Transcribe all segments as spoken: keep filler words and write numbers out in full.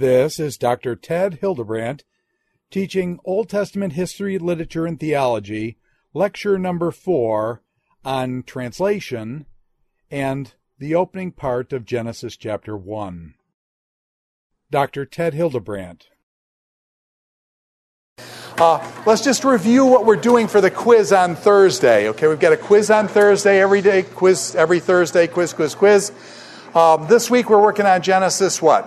This is Doctor Ted Hildebrandt teaching Old Testament history, literature, and theology, lecture number four on translation and the opening part of Genesis chapter one. Doctor Ted Hildebrandt. Uh, let's just review what we're doing for the quiz on Thursday. Okay, we've got a quiz on Thursday every day, quiz every Thursday, quiz, quiz, quiz. Um, this week we're working on Genesis what?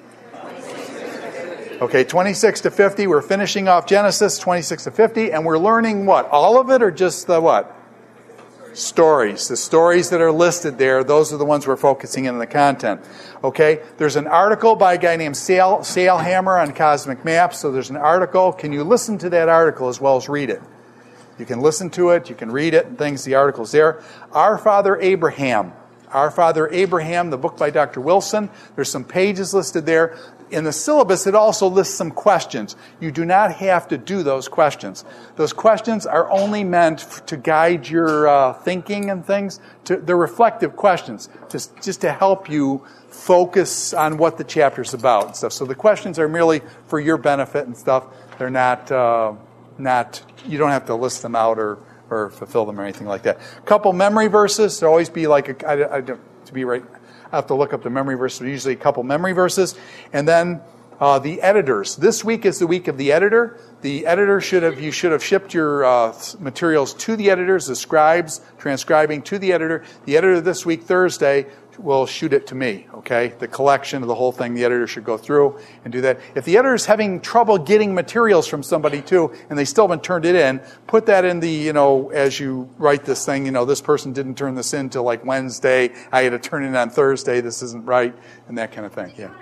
Okay, twenty-six to fifty. We're finishing off Genesis twenty-six to fifty, and we're learning what? All of it, or just the what? Stories. The stories that are listed there, those are the ones we're focusing in the content. Okay, there's an article by a guy named Sal, Sailhammer on Cosmic Maps. So there's an article. Can you listen to that article as well as read it? You can listen to it, you can read it, and things. The article's there. Our Father Abraham. Our Father Abraham, the book by Doctor Wilson. There's some pages listed there. In the syllabus, it also lists some questions. You do not have to do those questions. Those questions are only meant to guide your uh, thinking and things. To, they're reflective questions, just, just to help you focus on what the chapter's about and stuff. So the questions are merely for your benefit and stuff. They're not, uh, not you don't have to list them out or, or fulfill them or anything like that. A couple memory verses. There'll always be like, a, I, I, to be right... I have to look up the memory verses, usually a couple memory verses. And then uh, the editors. This week is the week of the editor. The editor should have, you should have shipped your uh, materials to the editors, the scribes, transcribing to the editor. The editor this week, Thursday, will shoot it to me, okay? The collection of the whole thing, the editor should go through and do that. If the editor's having trouble getting materials from somebody too, and they still haven't turned it in, put that in the, you know, as you write this thing, you know, this person didn't turn this in till like Wednesday, I had to turn it in on Thursday, this isn't right, and that kind of thing, yeah.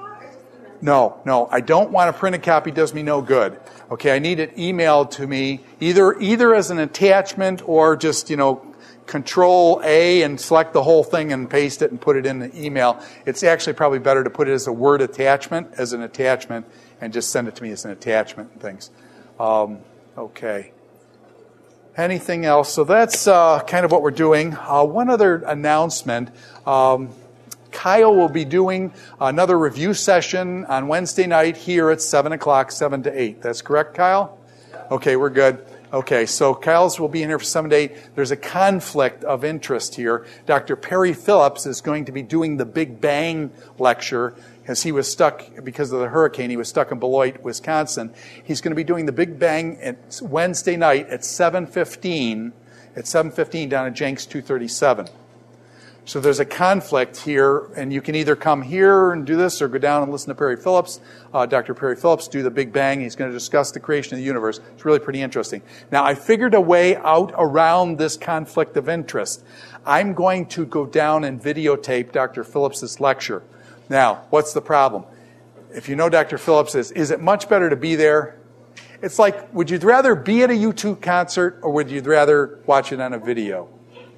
No, no, I don't want a printed copy, does me no good. Okay, I need it emailed to me, either either as an attachment or just, you know, Control A and select the whole thing and paste it and put it in the email. It's actually probably better to put it as a Word attachment, as an attachment, and just send it to me as an attachment and things. Um, okay. Anything else? So that's uh, kind of what we're doing. Uh, one other announcement. Um, Kyle will be doing another review session on Wednesday night here at seven o'clock, seven to eight. That's correct, Kyle? Okay, we're good. Okay, so Kyle's will be in here for seven to eight. There's a conflict of interest here. Doctor Perry Phillips is going to be doing the Big Bang lecture because he was stuck, because of the hurricane, he was stuck in Beloit, Wisconsin. He's going to be doing the Big Bang at Wednesday night at seven fifteen, at seven fifteen down at Jenks two thirty-seven. So there's a conflict here, and you can either come here and do this or go down and listen to Perry Phillips. Uh, Doctor Perry Phillips do the Big Bang. He's going to discuss the creation of the universe. It's really pretty interesting. Now, I figured a way out around this conflict of interest. I'm going to go down and videotape Doctor Phillips' lecture. Now, what's the problem? If you know Doctor Phillips, is, is it much better to be there? It's like, would you rather be at a U two concert or would you rather watch it on a video?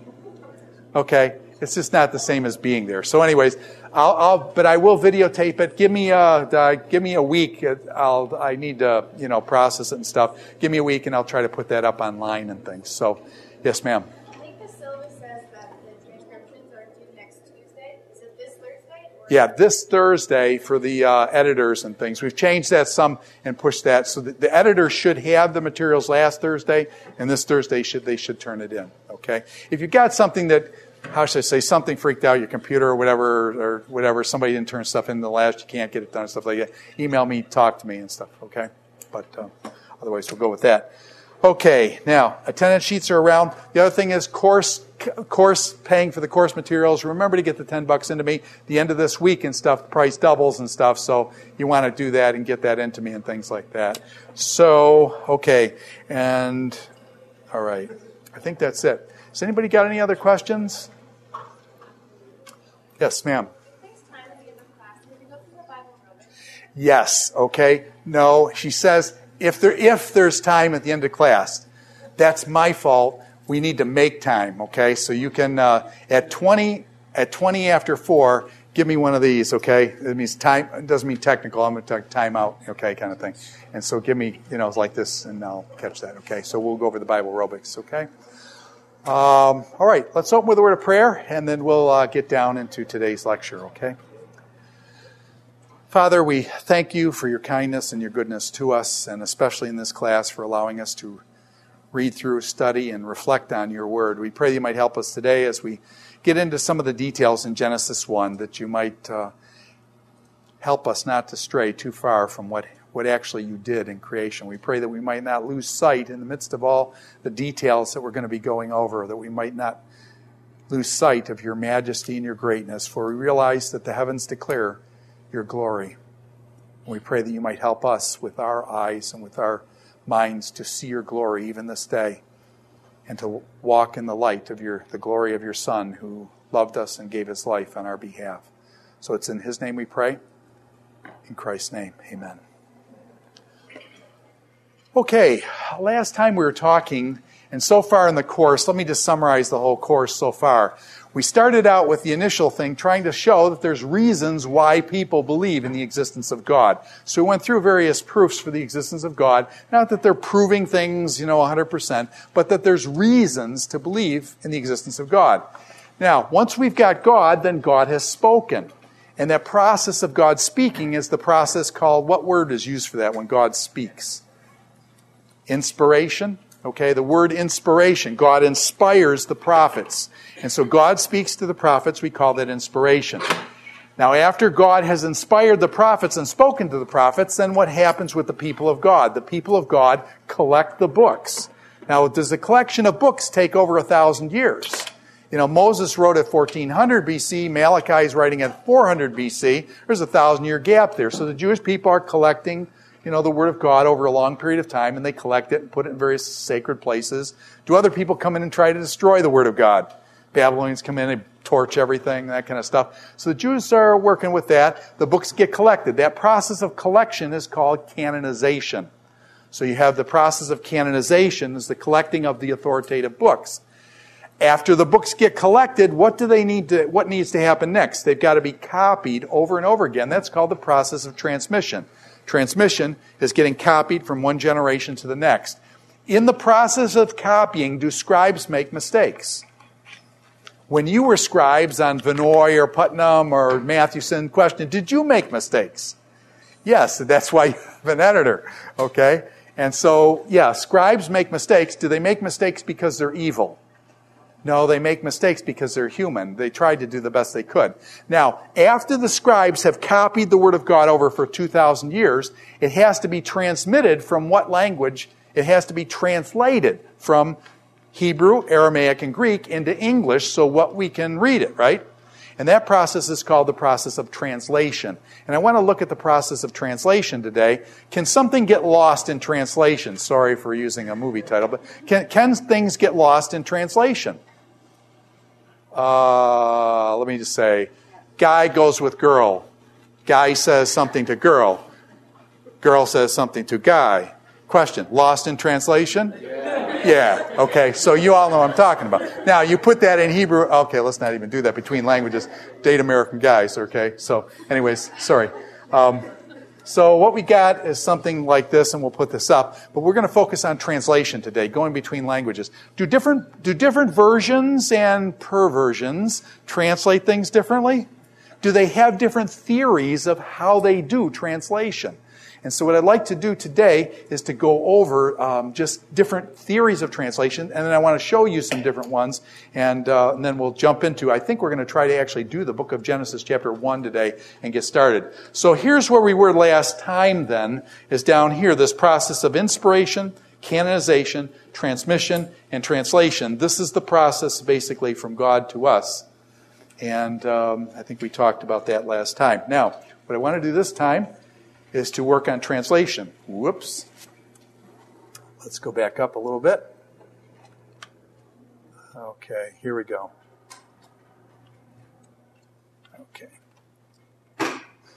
Okay. It's just not the same as being there. So, anyways, I'll, I'll but I will videotape it. Give me a, uh, give me a week. I'll, I need to, you know, process it and stuff. Give me a week, and I'll try to put that up online and things. So, yes, ma'am. I think the syllabus says that the transcriptions are due next Tuesday. Is it this Thursday? Or yeah, this Thursday for the uh, editors and things. We've changed that some and pushed that so that the editors should have the materials last Thursday, and this Thursday should they should turn it in. Okay, if you've got something that, how should I say, something freaked out your computer or whatever, or whatever, somebody didn't turn stuff in the last, you can't get it done and stuff like that, email me, talk to me and stuff, okay? But uh, otherwise, we'll go with that. Okay, now, attendance sheets are around. The other thing is course course paying for the course materials. Remember to get the ten bucks into me. The end of this week and stuff, the price doubles and stuff, so you want to do that and get that into me and things like that. So, okay, and all right, I think that's it. Has anybody got any other questions? Yes, ma'am. Yes, okay. No, she says if there if there's time at the end of class, that's my fault. We need to make time, okay? So you can uh, at twenty at twenty after four, give me one of these, okay? It means time. It doesn't mean technical. I'm going to take time out, okay, kind of thing. And so give me, you know, like this, and I'll catch that, okay? So we'll go over the Bible aerobics, okay? Um, all right, let's open with a word of prayer, and then we'll uh, get down into today's lecture, okay? Father, we thank you for your kindness and your goodness to us, and especially in this class for allowing us to read through, study, and reflect on your word. We pray you might help us today as we get into some of the details in Genesis one, that you might uh, help us not to stray too far from what, what actually you did in creation. We pray that we might not lose sight in the midst of all the details that we're going to be going over, that we might not lose sight of your majesty and your greatness, for we realize that the heavens declare your glory. We pray that you might help us with our eyes and with our minds to see your glory even this day, and to walk in the light of your the glory of your Son, who loved us and gave his life on our behalf. So it's in his name we pray. In Christ's name, amen. Okay, last time we were talking, and so far in the course, let me just summarize the whole course so far. We started out with the initial thing, trying to show that there's reasons why people believe in the existence of God. So we went through various proofs for the existence of God. Not that they're proving things, you know, one hundred percent, but that there's reasons to believe in the existence of God. Now, once we've got God, then God has spoken. And that process of God speaking is the process called, what word is used for that when God speaks? Inspiration. Okay, the word inspiration. God inspires the prophets. And so God speaks to the prophets. We call that inspiration. Now, after God has inspired the prophets and spoken to the prophets, then what happens with the people of God? The people of God collect the books. Now, does the collection of books take over a thousand years? You know, Moses wrote at fourteen hundred B C. Malachi is writing at four hundred B C. There's a thousand-year gap there. So the Jewish people are collecting, you know, the Word of God over a long period of time, and they collect it and put it in various sacred places. Do other people come in and try to destroy the Word of God? Babylonians come in and torch everything, that kind of stuff. So the Jews are working with that. The books get collected. That process of collection is called canonization. So you have the process of canonization, is the collecting of the authoritative books. After the books get collected, what do they need to, what needs to happen next? They've got to be copied over and over again. That's called the process of transmission. Transmission is getting copied from one generation to the next. In the process of copying, do scribes make mistakes? When you were scribes on Vinoy or Putnam or Mathewson, question, did you make mistakes? Yes, that's why you have an editor, okay? And so, yeah, scribes make mistakes. Do they make mistakes because they're evil? No, they make mistakes because they're human. They tried to do the best they could. Now, after the scribes have copied the Word of God over for two thousand years, it has to be transmitted from what language? It has to be translated from Hebrew, Aramaic, and Greek into English so what we can read it, right? And that process is called the process of translation. And I want to look at the process of translation today. Can something get lost in translation? Sorry for using a movie title, but can, can things get lost in translation? Uh, let me just say, guy goes with girl. Guy says something to girl. Girl says something to guy. Question, lost in translation? Yeah. Yeah, okay, so you all know what I'm talking about. Now, you put that in Hebrew. Okay, let's not even do that between languages. Date American guys, okay? So, anyways, sorry. Um, so what we got is something like this, and we'll put this up. But we're going to focus on translation today, going between languages. Do different, do different versions and perversions translate things differently? Do they have different theories of how they do translation? And so what I'd like to do today is to go over um, just different theories of translation, and then I want to show you some different ones, and, uh, and then we'll jump into, I think we're going to try to actually do the book of Genesis chapter one today and get started. So here's where we were last time then, is down here, this process of inspiration, canonization, transmission, and translation. This is the process basically from God to us. And um, I think we talked about that last time. Now, what I want to do this time is to work on translation. Whoops. Let's go back up a little bit. Okay, here we go. Okay.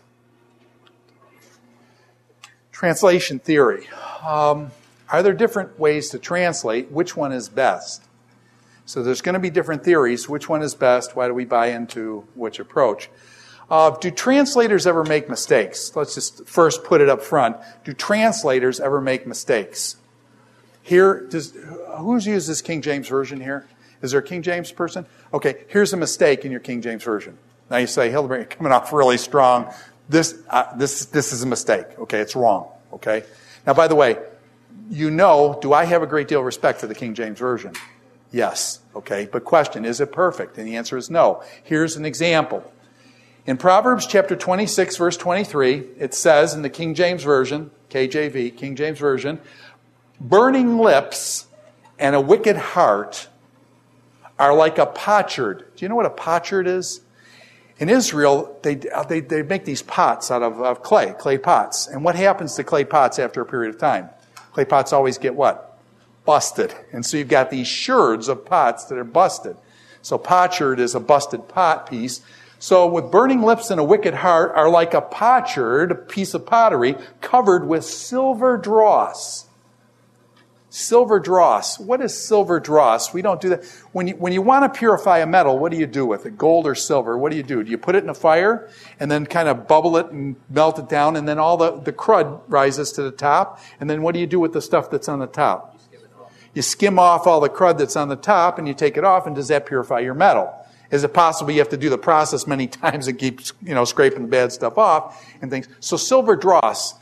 Translation theory. Um, are there different ways to translate? Which one is best? So there's going to be different theories. Which one is best? Why do we buy into which approach? Uh, do translators ever make mistakes? Let's just first put it up front. Do translators ever make mistakes? Here, does who's used this King James Version here? Is there a King James person? Okay, here's a mistake in your King James Version. Now you say, Hildebrand, you're coming off really strong. This, uh, this, this is a mistake. Okay, it's wrong. Okay. Now, by the way, you know, do I have a great deal of respect for the King James Version? Yes. Okay. But question, is it perfect? And the answer is no. Here's an example. In Proverbs chapter twenty-six, verse twenty-three, it says in the King James Version, K J V, King James Version, burning lips and a wicked heart are like a potsherd. Do you know what a potsherd is? In Israel, they, they, they make these pots out of, of clay, clay pots. And what happens to clay pots after a period of time? Clay pots always get what? Busted. And so you've got these sherds of pots that are busted. So potsherd is a busted pot piece. So with burning lips and a wicked heart are like a potsherd, a piece of pottery, covered with silver dross. Silver dross. What is silver dross? We don't do that. When you, when you want to purify a metal, what do you do with it? Gold or silver? What do you do? Do you put it in a fire and then kind of bubble it and melt it down, and then all the, the crud rises to the top? And then what do you do with the stuff that's on the top? You skim off all the crud that's on the top and you take it off, and does that purify your metal? Is it possible you have to do the process many times and keep, you know, scraping the bad stuff off and things? So silver dross.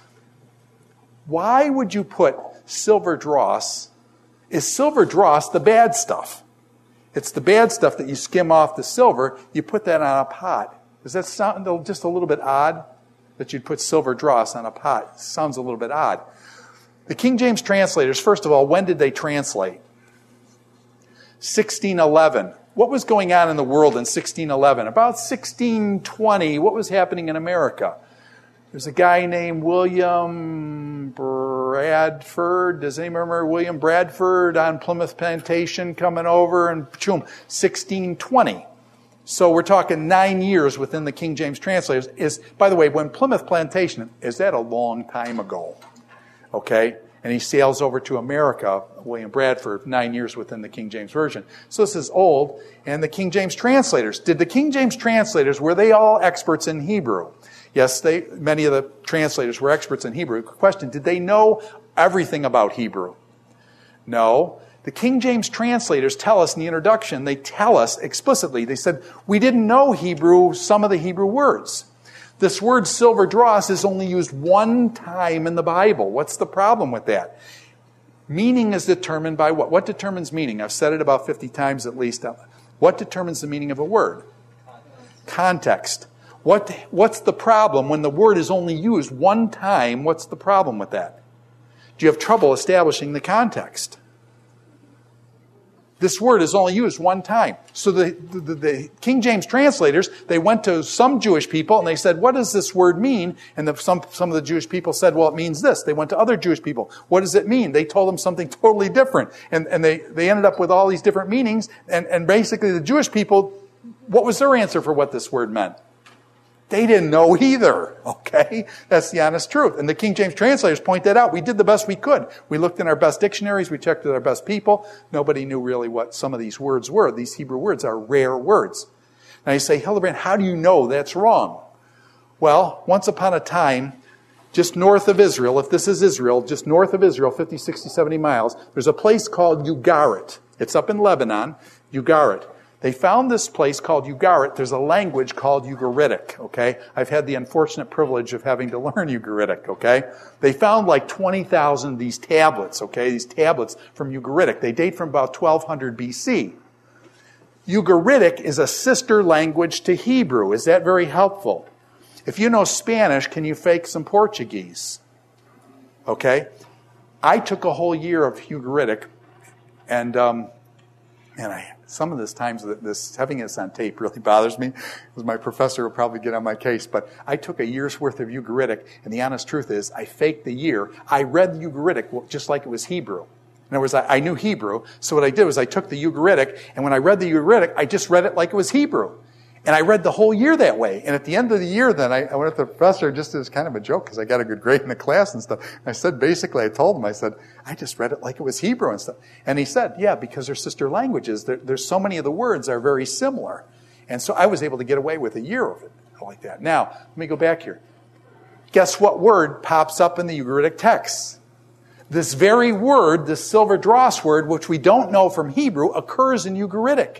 Why would you put silver dross? Is silver dross the bad stuff? It's the bad stuff that you skim off the silver. You put that on a pot. Does that sound just a little bit odd? That you'd put silver dross on a pot. It sounds a little bit odd. The King James translators, first of all, when did they translate? sixteen eleven. What was going on in the world in sixteen eleven? About sixteen twenty, what was happening in America? There's a guy named William Bradford. Does anyone remember William Bradford on Plymouth Plantation coming over and boom, sixteen twenty. So we're talking nine years within the King James translators. Is, by the way, when Plymouth Plantation, is that a long time ago? Okay? And he sails over to America, William Bradford, nine years within the King James Version. So this is old. And the King James translators, did the King James translators, were they all experts in Hebrew? Yes, they, many of the translators were experts in Hebrew. Question, did they know everything about Hebrew? No. The King James translators tell us in the introduction, they tell us explicitly, they said, we didn't know Hebrew, some of the Hebrew words. This word silver dross is only used one time in the Bible. What's the problem with that? Meaning is determined by what? What determines meaning? I've said it about fifty times at least. What determines the meaning of a word? Context. What, what's the problem when the word is only used one time? What's the problem with that? Do you have trouble establishing the context? This word is only used one time. So the, the, the King James translators, they went to some Jewish people and they said, what does this word mean? And the, some, some of the Jewish people said, well, it means this. They went to other Jewish people. What does it mean? They told them something totally different. And, and they, they ended up with all these different meanings. And, and basically the Jewish people, what was their answer for what this word meant? They didn't know either, okay? That's the honest truth. And the King James translators point that out. We did the best we could. We looked in our best dictionaries. We checked with our best people. Nobody knew really what some of these words were. These Hebrew words are rare words. Now you say, Hildebrand, how do you know that's wrong? Well, once upon a time, just north of Israel, if this is Israel, just north of Israel, fifty, sixty, seventy miles, there's a place called Ugarit. It's up in Lebanon, Ugarit. They found this place called Ugarit. There's a language called Ugaritic, okay? I've had the unfortunate privilege of having to learn Ugaritic, okay? They found like twenty thousand of these tablets, okay? These tablets from Ugaritic. They date from about twelve hundred B C. Ugaritic is a sister language to Hebrew. Is that very helpful? If you know Spanish, can you fake some Portuguese? Okay? I took a whole year of Ugaritic, and, um, and I... Some of this times, this having this on tape really bothers me, because my professor will probably get on my case. But I took a year's worth of Ugaritic, and the honest truth is, I faked the year. I read the Ugaritic just like it was Hebrew. In other words, I, I knew Hebrew, so what I did was I took the Ugaritic, and when I read the Ugaritic, I just read it like it was Hebrew. And I read the whole year that way. And at the end of the year, then, I, I went to the professor just as kind of a joke, because I got a good grade in the class and stuff. And I said, basically, I told him, I said, I just read it like it was Hebrew and stuff. And he said, yeah, because they're sister languages. There, there's so many of the words are very similar. And so I was able to get away with a year of it like that. Now, let me go back here. Guess what word pops up in the Ugaritic text? This very word, this silver dross word, which we don't know from Hebrew, occurs in Ugaritic.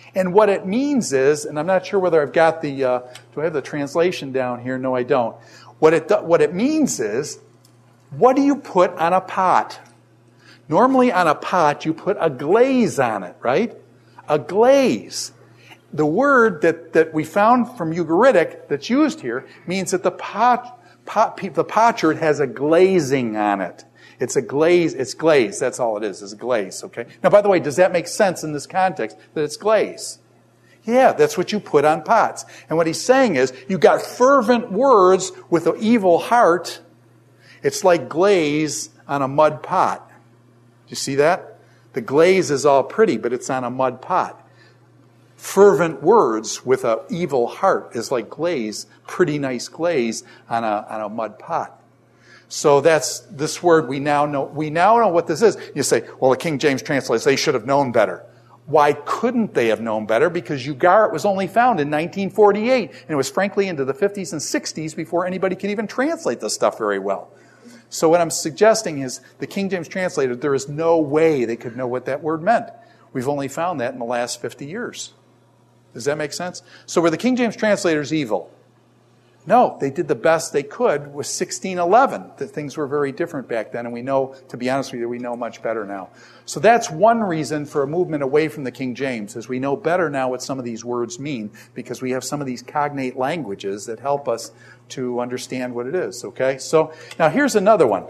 And what it means is, and I'm not sure whether I've got the, uh, do I have the translation down here? No, I don't. What it, what it means is, what do you put on a pot? Normally on a pot, you put a glaze on it, right? A glaze. The word that, that we found from Ugaritic that's used here means that the pot, pot, the potsherd has a glazing on it. It's a glaze, it's glaze, that's all it is, is glaze, okay? Now, by the way, does that make sense in this context, that it's glaze? Yeah, that's what you put on pots. And what he's saying is, you've got fervent words with an evil heart. It's like glaze on a mud pot. Do you see that? The glaze is all pretty, but it's on a mud pot. Fervent words with an evil heart is like glaze, pretty nice glaze on a, on a mud pot. So that's this word we now know. We now know what this is. You say, well, the King James translates, they should have known better. Why couldn't they have known better? Because Ugarit was only found in nineteen forty-eight, and it was frankly into the fifties and sixties before anybody could even translate this stuff very well. So what I'm suggesting is the King James translator, there is no way they could know what that word meant. We've only found that in the last fifty years. Does that make sense? So were the King James translators evil? No, they did the best they could with sixteen eleven. That things were very different back then, and we know, to be honest with you, we know much better now. So that's one reason for a movement away from the King James, is we know better now what some of these words mean, because we have some of these cognate languages that help us to understand what it is, okay? So now here's another one.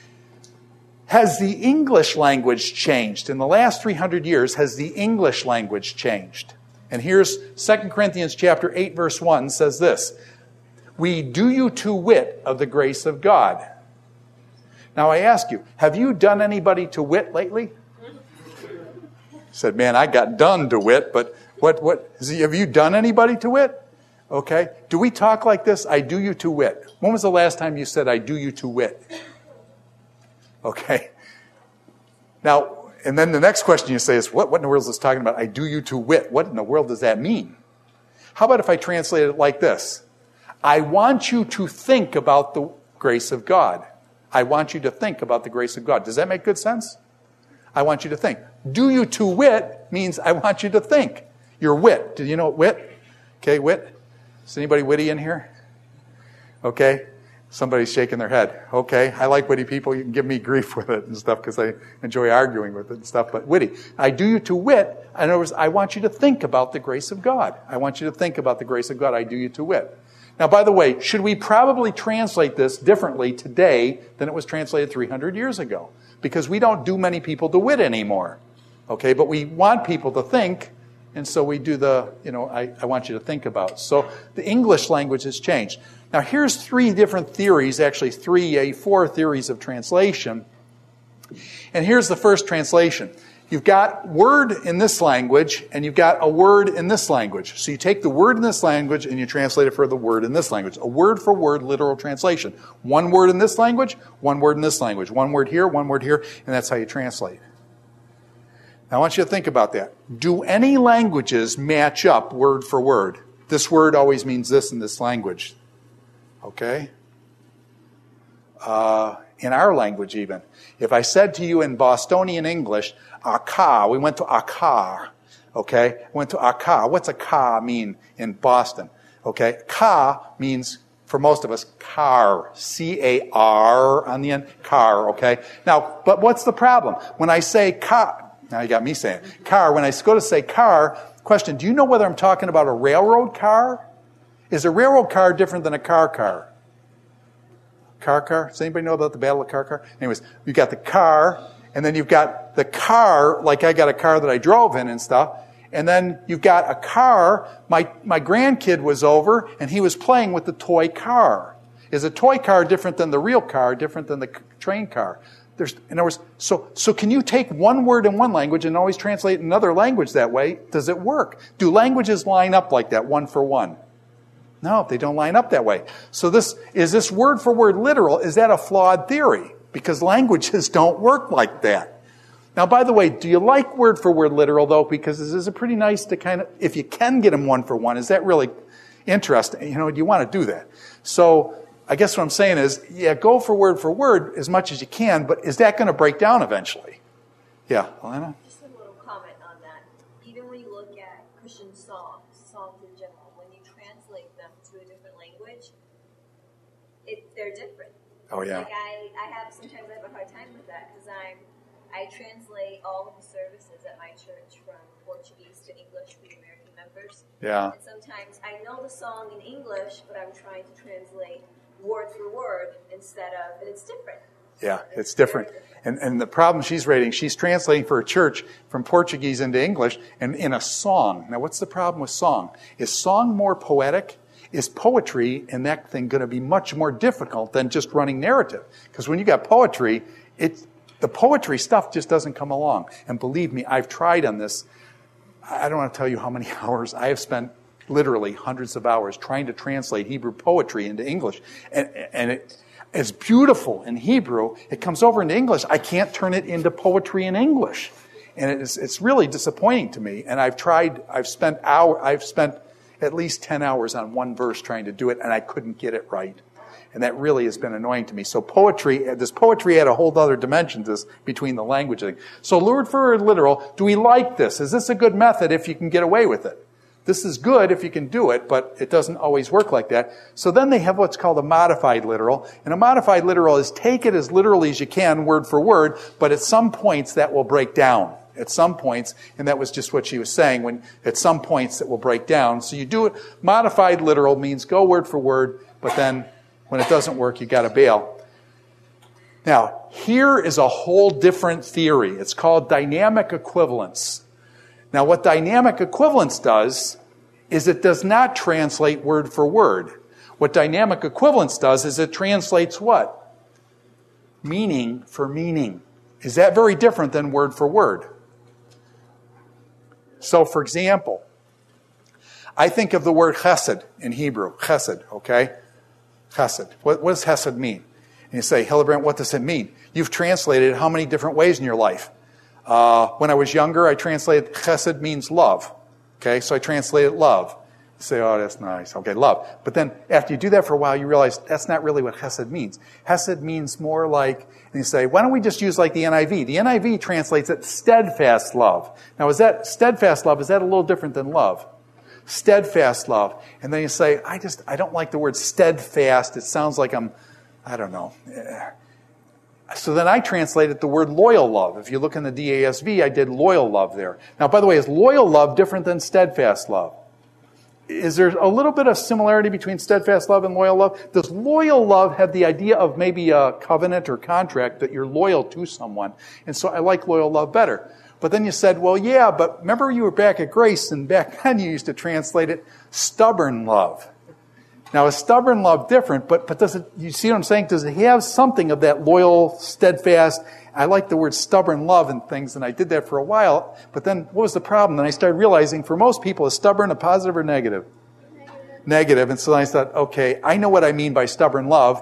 Has the English language changed? In the last three hundred years, has the English language changed? And here's Second Corinthians chapter eight, verse one says this, we do you to wit of the grace of God. Now I ask you, have you done anybody to wit lately? Said, man, I got done to wit, but what, what, have you done anybody to wit? Okay. Do we talk like this? I do you to wit. When was the last time you said, I do you to wit? Okay. Now, and then the next question you say is, what, what in the world is this talking about? I do you to wit. What in the world does that mean? How about if I translate it like this? I want you to think about the grace of God. I want you to think about the grace of God. Does that make good sense? I want you to think. Do you to wit means I want you to think. Your wit. Do you know what wit? Okay, wit. Is anybody witty in here? Okay. Somebody's shaking their head. Okay, I like witty people. You can give me grief with it and stuff because I enjoy arguing with it and stuff, but witty. I do you to wit. In other words, I want you to think about the grace of God. I want you to think about the grace of God. I do you to wit. Now, by the way, should we probably translate this differently today than it was translated three hundred years ago? Because we don't do many people to wit anymore. Okay, but we want people to think, and so we do the, you know, I, I want you to think about. So the English language has changed. Now, here's three different theories, actually three, a four theories of translation. And here's the first translation. You've got word in this language, and you've got a word in this language. So you take the word in this language, and you translate it for the word in this language. A word-for-word literal translation. One word in this language, one word in this language. One word here, one word here, and that's how you translate. Now, I want you to think about that. Do any languages match up word for word? This word always means this in this language. Okay? Uh, in our language even. If I said to you in Bostonian English, Aka, we went to Aka, okay? Went to Aka. What's a ka mean in Boston? Okay? Ka means, for most of us, car. C A R on the end. Car, okay? Now, but what's the problem? When I say ka, now you got me saying car, when I go to say car, question, do you know whether I'm talking about a railroad car? Is a railroad car different than a car car? Car car? Does anybody know about the Battle of Car Car? Anyways, you've got the car, and then you've got the car, like I got a car that I drove in and stuff, and then you've got a car, my, my grandkid was over, and he was playing with the toy car. Is a toy car different than the real car, different than the train car? There's, in other words, so, so can you take one word in one language and always translate it in another language that way? Does it work? Do languages line up like that, one for one? No, they don't line up that way. So this, is this word for word literal? Is that a flawed theory? Because languages don't work like that. Now, by the way, do you like word for word literal though? Because this is a pretty nice to kind of, if you can get them one for one, is that really interesting? You know, do you want to do that? So I guess what I'm saying is, yeah, go for word for word as much as you can, but is that going to break down eventually? Yeah, Alana? Just a little comment on that. Even when you look at Christian songs, songs in general, when you translate them to a different language, it, they're different. Oh, yeah. Like I, I have, sometimes I have a hard time with that because I'm, I translate all of the services at my church from Portuguese to English for the American members. Yeah. And sometimes I know the song in English, but I'm trying to translate word for word instead of, and it's different. Yeah, it's different. And and the problem she's rating, she's translating for a church from Portuguese into English and in a song. Now, what's the problem with song? Is song more poetic? Is poetry in that thing going to be much more difficult than just running narrative? Because when you got poetry, it the poetry stuff just doesn't come along. And believe me, I've tried on this. I don't want to tell you how many hours. I have spent literally hundreds of hours trying to translate Hebrew poetry into English. And, and it, it's beautiful in Hebrew. It comes over into English. I can't turn it into poetry in English. And it's, it's really disappointing to me. And I've tried, I've spent hour, I've spent at least ten hours on one verse trying to do it, and I couldn't get it right. And that really has been annoying to me. So poetry, this poetry had a whole other dimension to this between the language thing. So word for word literal, do we like this? Is this a good method if you can get away with it? This is good if you can do it, but it doesn't always work like that. So then they have what's called a modified literal. And a modified literal is take it as literally as you can, word for word, but at some points that will break down. At some points, and that was just what she was saying, when at some points it will break down. So you do it, modified literal means go word for word, but then when it doesn't work, you got to bail. Now, here is a whole different theory. It's called dynamic equivalence. Now, what dynamic equivalence does is it does not translate word for word. What dynamic equivalence does is it translates what? Meaning for meaning. Is that very different than word for word? So, for example, I think of the word chesed in Hebrew. Chesed, okay? Chesed. What, what does chesed mean? And you say, Hillebrand, what does it mean? You've translated it how many different ways in your life? Uh, when I was younger, I translated chesed means love. Okay, so I translated love. You say, oh, that's nice. Okay, love. But then after you do that for a while, you realize that's not really what chesed means. Chesed means more like, and you say, why don't we just use like the N I V? The N I V translates it steadfast love. Now, is that steadfast love, is that a little different than love? Steadfast love. And then you say, I just, I don't like the word steadfast. It sounds like I'm, I don't know. So then I translated the word loyal love. If you look in the D A S V, I did loyal love there. Now, by the way, is loyal love different than steadfast love? Is there a little bit of similarity between steadfast love and loyal love? Does loyal love have the idea of maybe a covenant or contract that you're loyal to someone? And so I like loyal love better. But then you said, well, yeah, but remember you were back at Grace, and back then you used to translate it stubborn love. Now, is stubborn love different, but, but does it, you see what I'm saying? Does it have something of that loyal, steadfast? I like the word stubborn love and things, and I did that for a while. But then what was the problem? Then I started realizing for most people, is stubborn a positive or negative? Negative. Negative. And so I thought, okay, I know what I mean by stubborn love,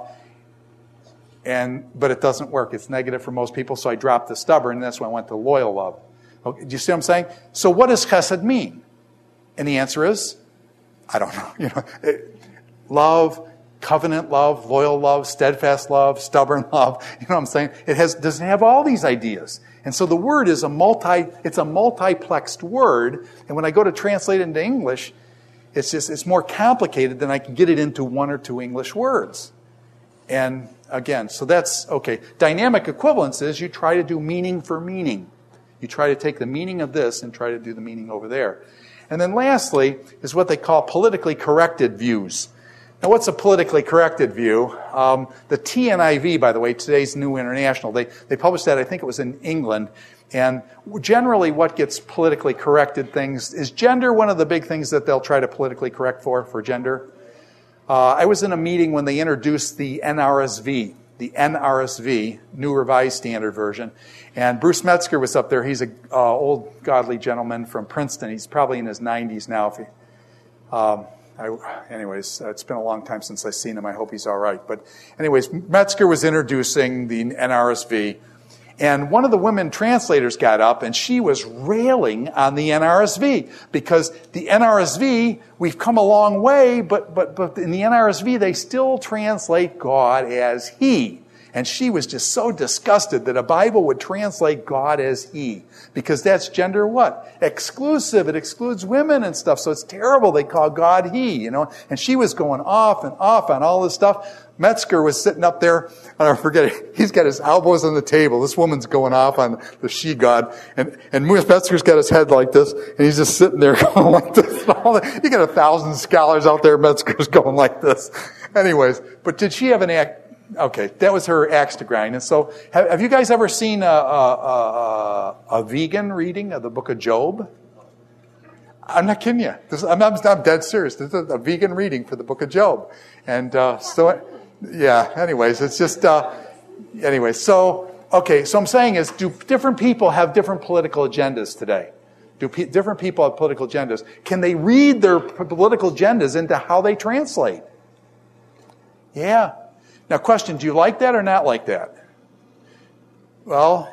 and but it doesn't work. It's negative for most people, so I dropped the stubborn, and that's when I went to loyal love. Okay, do you see what I'm saying? So what does chesed mean? And the answer is, I don't know. You know, it, love, covenant love, loyal love, steadfast love, stubborn love. You know what I'm saying? It has doesn't have all these ideas. And so the word is a multi, it's a multiplexed word. And when I go to translate it into English, it's just, it's more complicated than I can get it into one or two English words. And again, so that's, okay. Dynamic equivalence is you try to do meaning for meaning. You try to take the meaning of this and try to do the meaning over there. And then lastly is what they call politically corrected views. Now, what's a politically corrected view? Um, the T N I V, by the way, today's New International, they, they published that, I think it was in England. And generally what gets politically corrected things, is gender one of the big things that they'll try to politically correct for, for gender? Uh, I was in a meeting when they introduced the N R S V, the N R S V, New Revised Standard Version. And Bruce Metzger was up there. He's an uh, old godly gentleman from Princeton. He's probably in his nineties now. If he, um, I, anyways, uh, it's been a long time since I've seen him. I hope he's all right. But anyways, Metzger was introducing the N R S V. And one of the women translators got up, and she was railing on the N R S V because the N R S V, we've come a long way, but but but in the N R S V, they still translate God as He. And she was just so disgusted that a Bible would translate God as he. Because that's gender what? Exclusive. It excludes women and stuff. So it's terrible. They call God he, you know. And she was going off and off on all this stuff. Metzger was sitting up there. I don't forget it. He's got his elbows on the table. This woman's going off on the she God. And, and Metzger's got his head like this. And he's just sitting there going like this. You got a thousand scholars out there. Metzger's going like this. Anyways, but did she have an act? Okay, that was her axe to grind. And so, have, have you guys ever seen a, a, a, a vegan reading of the book of Job? I'm not kidding you. This, I'm, I'm, I'm dead serious. This is a vegan reading for the book of Job. And uh, so, yeah, anyways, it's just, uh, anyway, so, okay, so I'm saying is, do different people have different political agendas today? Do pe- different people have political agendas? Can they read their p- political agendas into how they translate? Yeah. Now, question, do you like that or not like that? Well,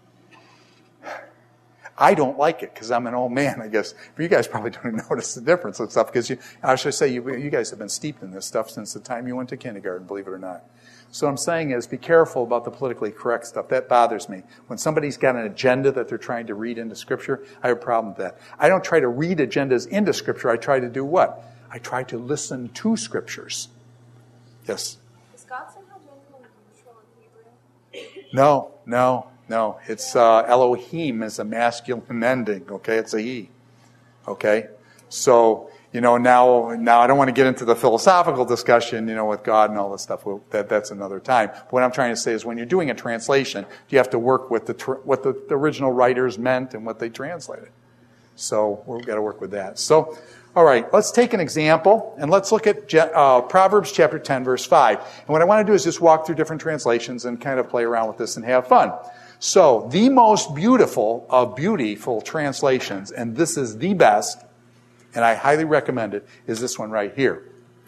I don't like it because I'm an old man, I guess. But you guys probably don't even notice the difference and stuff because you, I should say you, you guys have been steeped in this stuff since the time you went to kindergarten, believe it or not. So what I'm saying is be careful about the politically correct stuff. That bothers me. When somebody's got an agenda that they're trying to read into Scripture, I have a problem with that. I don't try to read agendas into Scripture. I try to do what? I try to listen to Scriptures. Yes? Is God somehow gentle and neutral in Hebrew? No, no, no. It's uh, Elohim is a masculine ending, okay? It's a he, okay? So, you know, now now I don't want to get into the philosophical discussion, you know, with God and all this stuff. Well, that, that's another time. But what I'm trying to say is when you're doing a translation, you have to work with the tr- what the, the original writers meant and what they translated. So we've got to work with that. So, all right, let's take an example, and let's look at uh, Proverbs chapter ten, verse five. And what I want to do is just walk through different translations and kind of play around with this and have fun. So, the most beautiful of beautiful translations, and this is the best, and I highly recommend it, is this one right here.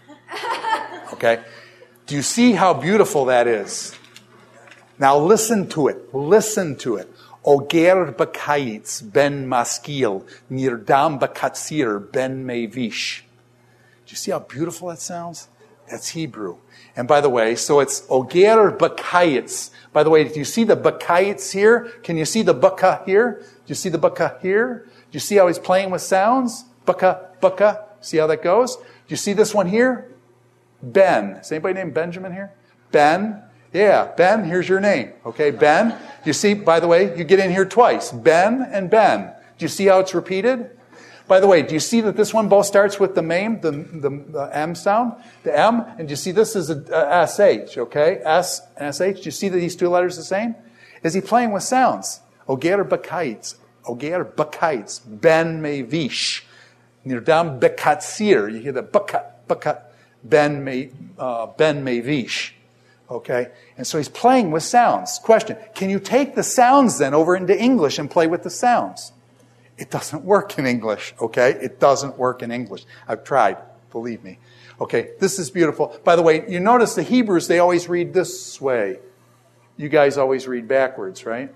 Okay? Do you see how beautiful that is? Now listen to it. Listen to it. Oger b'kayitz ben maskil, nirdam b'katzir ben mevish. Do you see how beautiful that sounds? That's Hebrew. And by the way, so it's Oger b'kayitz. By the way, do you see the b'kayitz here? Can you see the baka here? Do you see the baka here? Do you see how he's playing with sounds? Baka, baka. See how that goes? Do you see this one here? Ben. Is anybody named Benjamin here? Ben. Yeah, Ben, here's your name. Okay, Ben. Do you see, by the way, you get in here twice. Ben and Ben. Do you see how it's repeated? By the way, do you see that this one both starts with the meme, the, the, the M sound, the M? And do you see this is a, a S H, okay? S and S H. Do you see that these two letters the same? Is he playing with sounds? Oger b'kayitz. Oger b'kayitz. Ben mevish. Nirdam bekatzir. You hear the baka, baka. Ben me, uh, Ben mevish. Okay? And so he's playing with sounds. Question, can you take the sounds then over into English and play with the sounds? It doesn't work in English, okay? It doesn't work in English. I've tried, believe me. Okay, this is beautiful. By the way, you notice the Hebrews, they always read this way. You guys always read backwards, right?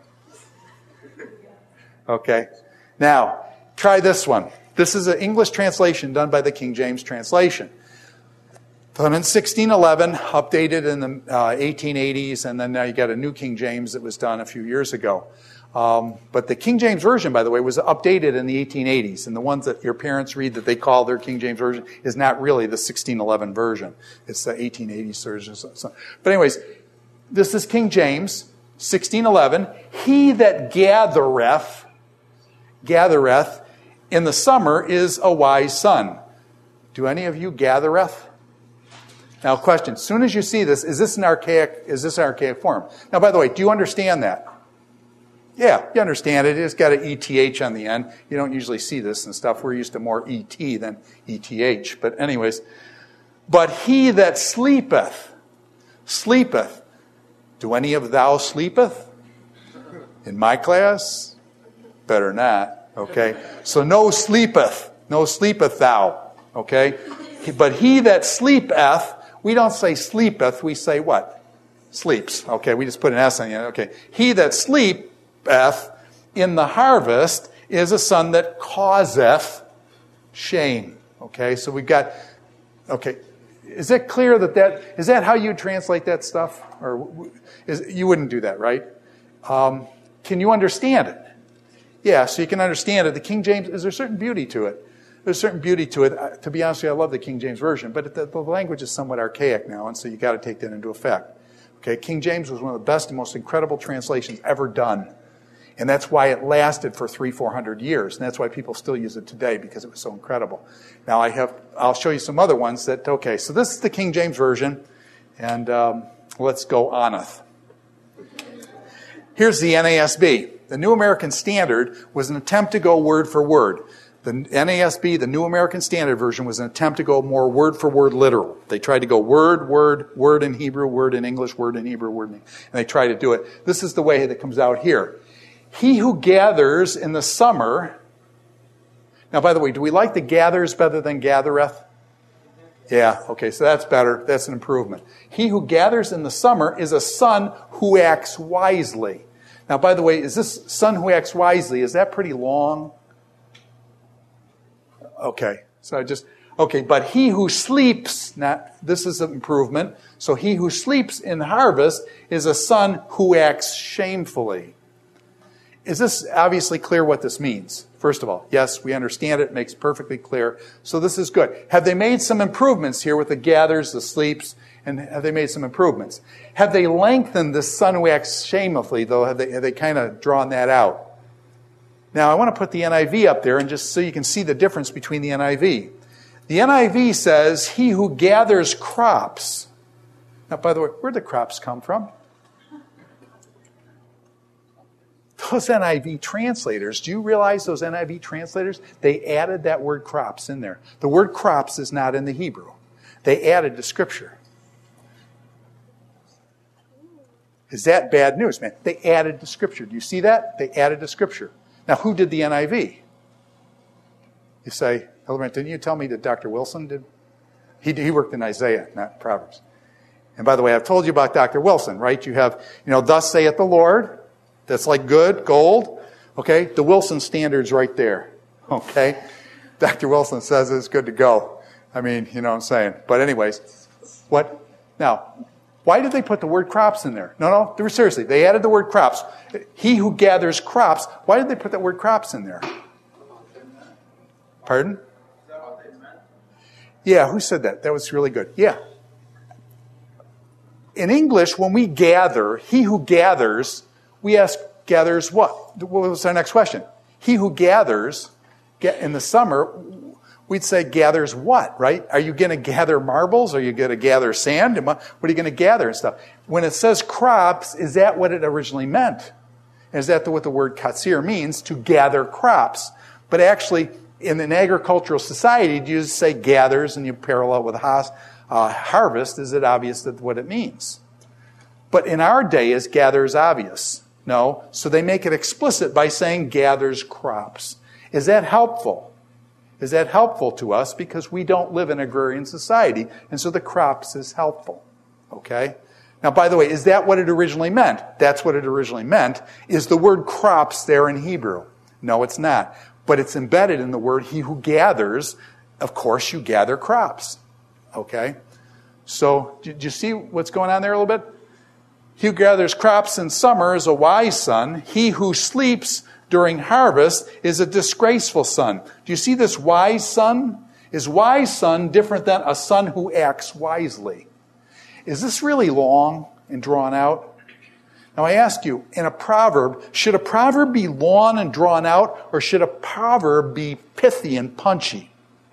Okay. Now, try this one. This is an English translation done by the King James translation. Done in sixteen eleven, updated in the uh, eighteen eighties, and then now you got a new King James that was done a few years ago. Um, but the King James Version, by the way, was updated in the eighteen eighties. And the ones that your parents read that they call their King James Version is not really the sixteen eleven version. It's the eighteen eighties version. But anyways, this is King James, sixteen eleven. He that gathereth, gathereth in the summer is a wise son. Do any of you gathereth? Now, question, as soon as you see this, is this an archaic, is this an archaic form? Now, by the way, do you understand that? Yeah, you understand it. It's got an E T H on the end. You don't usually see this and stuff. We're used to more E T than E T H. But anyways, but he that sleepeth, sleepeth. Do any of thou sleepeth? In my class? Better not. Okay? So no sleepeth. No sleepeth thou. Okay? But he that sleepeth, we don't say sleepeth, we say what? Sleeps. Okay, we just put an S on it. Okay. He that sleepeth in the harvest is a son that causeth shame. Okay, so we've got, okay, Is it clear that that, is that how you translate that stuff? Or is, you wouldn't do that, right? Um, can you understand it? Yeah, so you can understand it. The King James, is there a certain beauty to it? There's a certain beauty to it. To be honest with you, I love the King James Version, but the, the language is somewhat archaic now, and so you got to take that into effect. Okay, King James was one of the best and most incredible translations ever done. And that's why it lasted for three, four hundred years. And that's why people still use it today, because it was so incredible. Now I have, I'll show you some other ones that, okay, so this is the King James Version. And um, let's go oneth. Here's the N A S B. The New American Standard was an attempt to go word for word. The N A S B, the New American Standard Version, was an attempt to go more word for word literal. They tried to go word, word, word in Hebrew, word in English, word in Hebrew, word in English. And they try to do it. This is the way that comes out here. He who gathers in the summer. Now, by the way, do we like the gathers better than gathereth? Yeah, okay, so that's better. That's an improvement. He who gathers in the summer is a son who acts wisely. Now, by the way, is this son who acts wisely, is that pretty long? Okay, so I just, okay, but he who sleeps, not, this is an improvement. So he who sleeps in harvest is a son who acts shamefully. Is this obviously clear what this means? First of all, yes, we understand it. It makes perfectly clear. So this is good. Have they made some improvements here with the gathers, the sleeps, and have they made some improvements? Have they lengthened the son who acts shamefully, though? Have they, have they kind of drawn that out? Now, I want to put the N I V up there, and just so you can see the difference between the N I V. The N I V says, he who gathers crops. Now, by the way, where did the crops come from? Those N I V translators, do you realize those N I V translators, they added that word crops in there. The word crops is not in the Hebrew. They added to Scripture. Is that bad news, man? They added to Scripture. Do you see that? They added to Scripture. Now, who did the N I V? You say, Hildebrand, didn't you tell me that Doctor Wilson did? He, he worked in Isaiah, not Proverbs. And by the way, I've told you about Doctor Wilson, right? You have, you know, thus saith the Lord. That's like good, gold. Okay? The Wilson standard's right there. Okay? Doctor Wilson says it's good to go. I mean, you know what I'm saying. But anyways, what? Now, why did they put the word crops in there? No, no, they were, seriously, they added the word crops. He who gathers crops, why did they put that word crops in there? Pardon? Yeah, who said that? That was really good. Yeah. In English, when we gather, he who gathers, we ask, gathers what? What was our next question? He who gathers, in the summer, we'd say gathers what, right? Are you going to gather marbles? Are you going to gather sand? What are you going to gather and stuff? When it says crops, is that what it originally meant? Is that what the word katsir means? To gather crops. But actually, in an agricultural society, do you just say gathers and you parallel with has, uh, harvest? Is it obvious that what it means? But in our day, is gathers obvious? No. So they make it explicit by saying gathers crops. Is that helpful? Is that helpful to us? Because we don't live in an agrarian society, and so the crops is helpful. Okay? Now, by the way, is that what it originally meant? That's what it originally meant. Is the word crops there in Hebrew? No, it's not. But it's embedded in the word he who gathers. Of course, you gather crops. Okay? So, do you see what's going on there a little bit? He who gathers crops in summer is a wise son. He who sleeps during harvest is a disgraceful son. Do you see this wise son? Is wise son different than a son who acts wisely? Is this really long and drawn out? Now I ask you, in a proverb, should a proverb be long and drawn out, or should a proverb be pithy and punchy?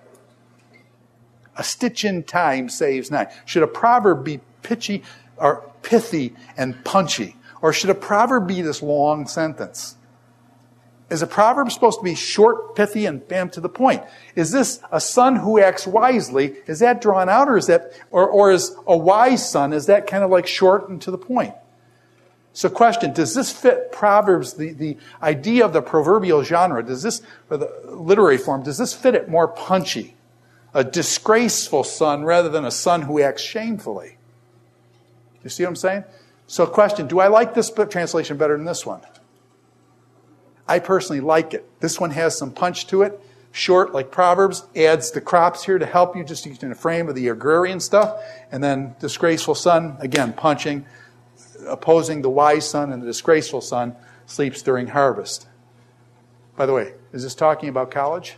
A stitch in time saves nine. Should a proverb be pitchy or pithy and punchy? Or should a proverb be this long sentence? Is a proverb supposed to be short, pithy, and bam, to the point? Is this a son who acts wisely? Is that drawn out, or is that, or, or is a wise son, is that kind of like short and to the point? So question, does this fit Proverbs, the, the idea of the proverbial genre, does this, or the literary form, does this fit it more punchy? A disgraceful son rather than a son who acts shamefully. You see what I'm saying? So question, do I like this translation better than this one? I personally like it. This one has some punch to it. short like Proverbs, adds the crops here to help you, just in a frame of the agrarian stuff. And then disgraceful son, again, punching, opposing the wise son, and the disgraceful son sleeps during harvest. By the way, is this talking about college?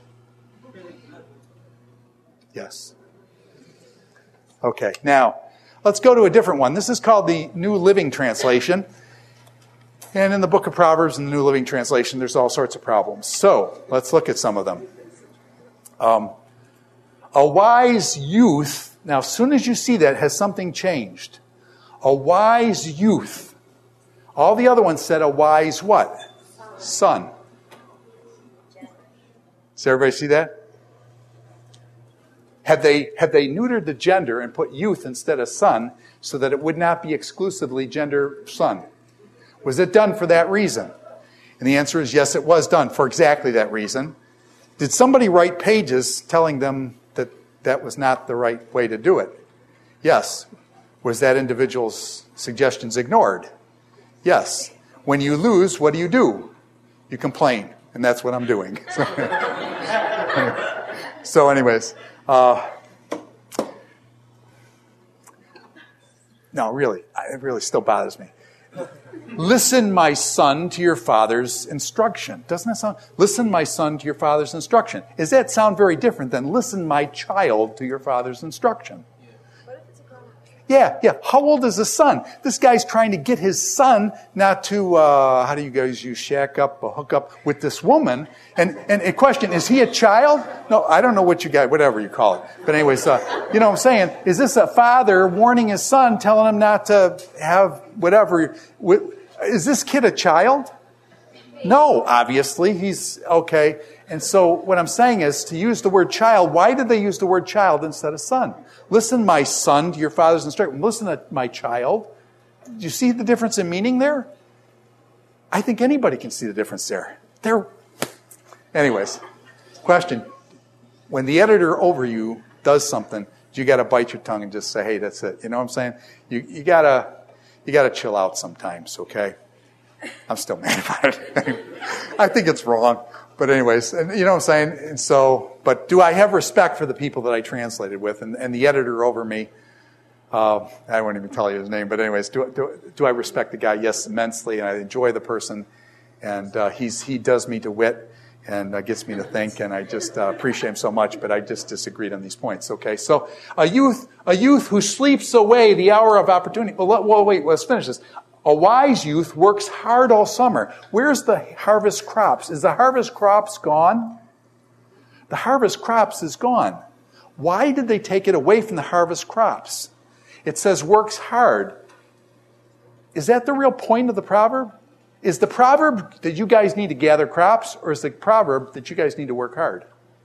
Yes. Okay, now, let's go to a different one. This is called the New Living Translation. And in the book of Proverbs and the New Living Translation, there's all sorts of problems. So, let's look at some of them. Um, a wise youth, now as soon as you see that, has something changed. A wise youth. All the other ones said a wise what? Son. Does everybody see that? Have they, have they neutered the gender and put youth instead of son so that it would not be exclusively gender son? Was it done for that reason? And the answer is yes, it was done for exactly that reason. Did somebody write pages telling them that that was not the right way to do it? Yes. Was that individual's suggestions ignored? Yes. When you lose, what do you do? You complain, and that's what I'm doing. So, so anyways, uh, no, really, it really still bothers me. Listen, my son, to your father's instruction. Doesn't that sound? Listen, my son, to your father's instruction. Does that sound very different than listen, my child, to your father's instruction? Yeah, yeah. How old is the son? This guy's trying to get his son not to, uh, how do you guys use shack up or hook up with this woman? And, and a question, is he a child? No, I don't know what you got, whatever you call it. But anyways, uh, you know what I'm saying? Is this a father warning his son, telling him not to have whatever? Is this kid a child? No, obviously. He's, okay. And so what I'm saying is to use the word child, why did they use the word child instead of son? Listen, my son, to your father's instruction. Listen, to my child. Do you see the difference in meaning there? I think anybody can see the difference there. There. Anyways, question. When the editor over you does something, you got to bite your tongue and just say, hey, that's it. You know what I'm saying? You, you got to you got to chill out sometimes, okay? I'm still mad about it. I think it's wrong. But anyways, and you know what I'm saying? And so, but do I have respect for the people that I translated with? And, and the editor over me, uh, I won't even tell you his name, but anyways, do, do, do I respect the guy? Yes, immensely, and I enjoy the person. And uh, he's he does me to wit and uh, gets me to think, and I just uh, appreciate him so much, but I just disagreed on these points, okay? So a youth, a youth who sleeps away the hour of opportunity. Well, let, well wait, let's finish this. A wise youth works hard all summer. Where's the harvest crops? Is the harvest crops gone? The harvest crops is gone. Why did they take it away from the harvest crops? It says works hard. Is that the real point of the proverb? Is the proverb that you guys need to gather crops, or is the proverb that you guys need to work hard?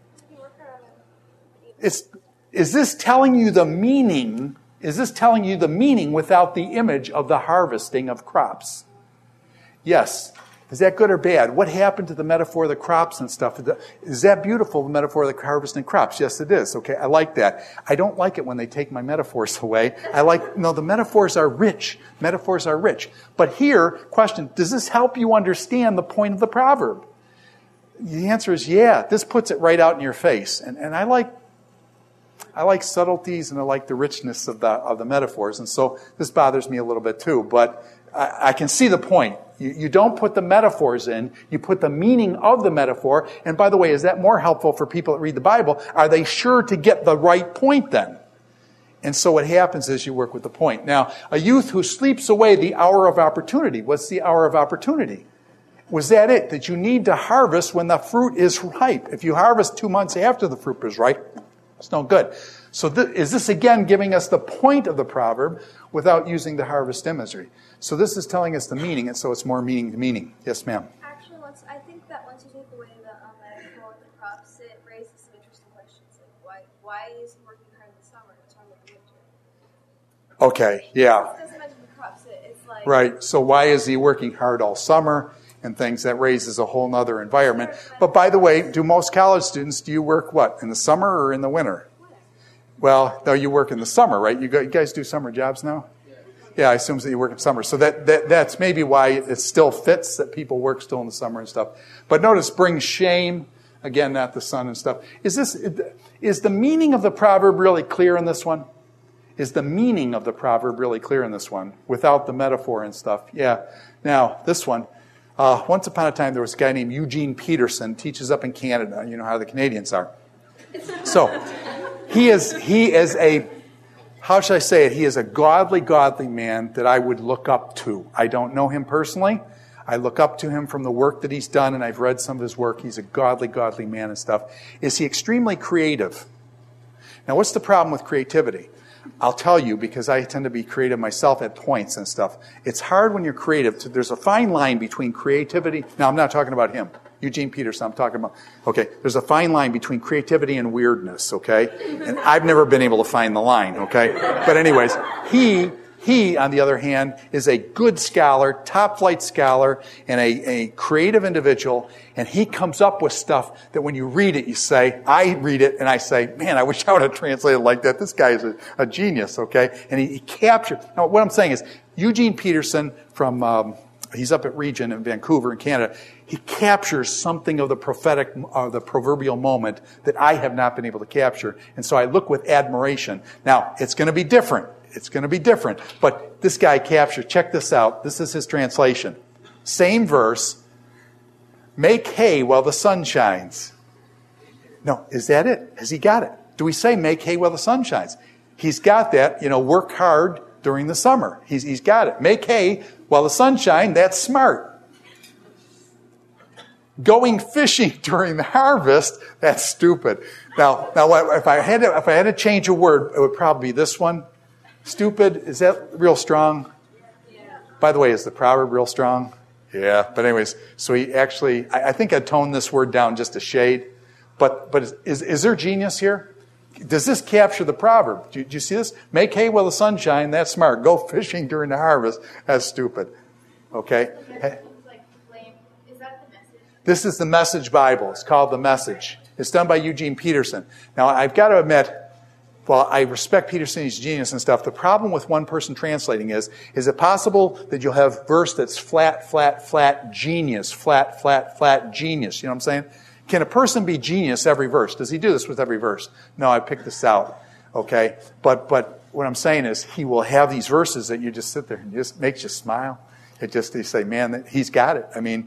It's, is this telling you the meaning? Is this telling you the meaning without the image of the harvesting of crops? Yes. Is that good or bad? What happened to the metaphor of the crops and stuff? Is that beautiful, the metaphor of the harvesting crops? Yes, it is. Okay, I like that. I don't like it when they take my metaphors away. I like, no, the metaphors are rich. Metaphors are rich. But here, question, does this help you understand the point of the proverb? The answer is yeah. This puts it right out in your face. And, and I like I like subtleties and I like the richness of the of the metaphors. And so this bothers me a little bit too. But I, I can see the point. You, you don't put the metaphors in. You put the meaning of the metaphor. And by the way, is that more helpful for people that read the Bible? Are they sure to get the right point then? And so what happens is you work with the point. Now, a youth who sleeps away the hour of opportunity. What's the hour of opportunity? Was that it? That you need to harvest when the fruit is ripe. If you harvest two months after the fruit is ripe, it's no good. So th- is this again giving us the point of the proverb without using the harvest imagery? So this is telling us the meaning, and so it's more meaning to meaning. Yes, ma'am. Actually, once I think that once you take away the um, metaphor with the crops, it raises some interesting questions. Like why why is he working hard in the summer? What's wrong with the winter? Okay, yeah. It doesn't mention the crops. It, it's like Right. So why is he working hard all summer and things? That raises a whole other environment. But by the way, do most college students, do you work what, in the summer or in the winter? Well, no, you work in the summer, right? You guys do summer jobs now? Yeah, I assume that you work in summer. So that, that that's maybe why it still fits that people work still in the summer and stuff. But notice, brings shame, Again, not the sun and stuff. Is this, is the meaning of the proverb really clear in this one? Is the meaning of the proverb really clear in this one without the metaphor and stuff? Yeah. Now, this one. Uh, once upon a time, there was a guy named Eugene Peterson, teaches up in Canada. You know how the Canadians are. So, he is, he is a, how should I say it? He is a godly, godly man that I would look up to. I don't know him personally. I look up to him from the work that he's done, and I've read some of his work. He's a godly, godly man and stuff. Is he extremely creative? Now, what's the problem with creativity? I'll tell you, because I tend to be creative myself at points and stuff. It's hard when you're creative. To, there's a fine line between creativity. Now, I'm not talking about him. Eugene Peterson, I'm talking about. Okay, there's a fine line between creativity and weirdness, okay? And I've never been able to find the line, okay? But anyways, he... He, on the other hand, is a good scholar, top-flight scholar, and a, a creative individual, and he comes up with stuff that when you read it, you say, I read it, and I say, man, I wish I would have translated like that. This guy is a, a genius, okay? And he, he captured... Now, what I'm saying is, Eugene Peterson from... Um, he's up at Regent in Vancouver in Canada. He captures something of the prophetic, uh, the proverbial moment that I have not been able to capture. And so I look with admiration. Now, it's going to be different. It's going to be different. But this guy captured, check this out. This is his translation. Same verse. Make hay while the sun shines. No, is that it? Has he got it? Do we say make hay while the sun shines? He's got that, you know, work hard during the summer. He's, he's got it. Make hay while the sun shines, that's smart. Going fishing during the harvest, that's stupid. Now, now if I had to, if I had to change a word, it would probably be this one. Stupid, is that real strong? Yeah. By the way, is the proverb real strong? Yeah, but anyways, so he actually, I, I think I toned this word down just a shade. But but is, is there genius here? Does this capture the proverb? Do, do you see this? Make hay while the sun shines, that's smart. Go fishing during the harvest, that's stupid. Okay? Is that the message? This is the Message Bible. It's called The Message. It's done by Eugene Peterson. Now, I've got to admit, while I respect Peterson, he's genius and stuff, the problem with one person translating is, is it possible that you'll have verse that's flat, flat, flat, genius, flat, flat, flat, genius? You know what I'm saying? Can a person be genius every verse? Does he do this with every verse? No, I picked this out. Okay? But but what I'm saying is he will have these verses that you just sit there and it just makes you smile. It just, you say, man, he's got it. I mean,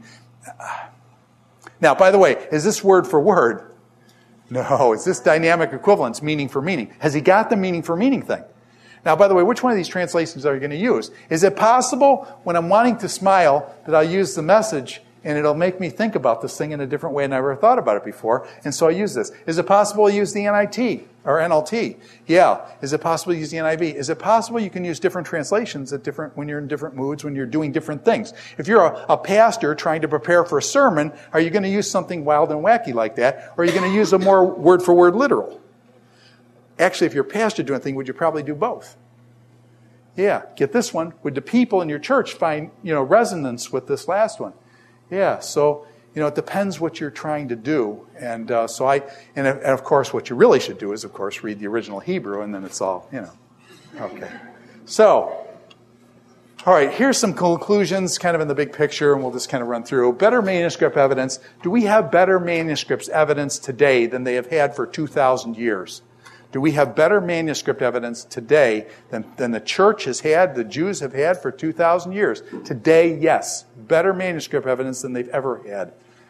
now, by the way, is this word for word? No, is this dynamic equivalence, meaning for meaning? Has he got the meaning for meaning thing? Now, by the way, which one of these translations are you going to use? Is it possible when I'm wanting to smile that I'll use the Message and it'll make me think about this thing in a different way and I never thought about it before, and so I use this? Is it possible to use the N I T or N L T? Yeah. Is it possible to use the N I V? Is it possible you can use different translations at different when you're in different moods, when you're doing different things? If you're a, a pastor trying to prepare for a sermon, are you going to use something wild and wacky like that, or are you going to use a more word-for-word literal? Actually, if you're a pastor doing a thing, would you probably do both? Yeah. Get this one. Would the people in your church find, you know, resonance with this last one? Yeah. So, you know, it depends what you're trying to do. And uh, so I, and, and of course, what you really should do is, of course, read the original Hebrew, and then it's all, you know. Okay. So, all right, here's some conclusions kind of in the big picture, and we'll just kind of run through. Better manuscript evidence. Do we have better manuscripts evidence today than they have had for two thousand years? Do we have better manuscript evidence today than, than the church has had, the Jews have had for two thousand years? Today, yes. Better manuscript evidence than they've ever had.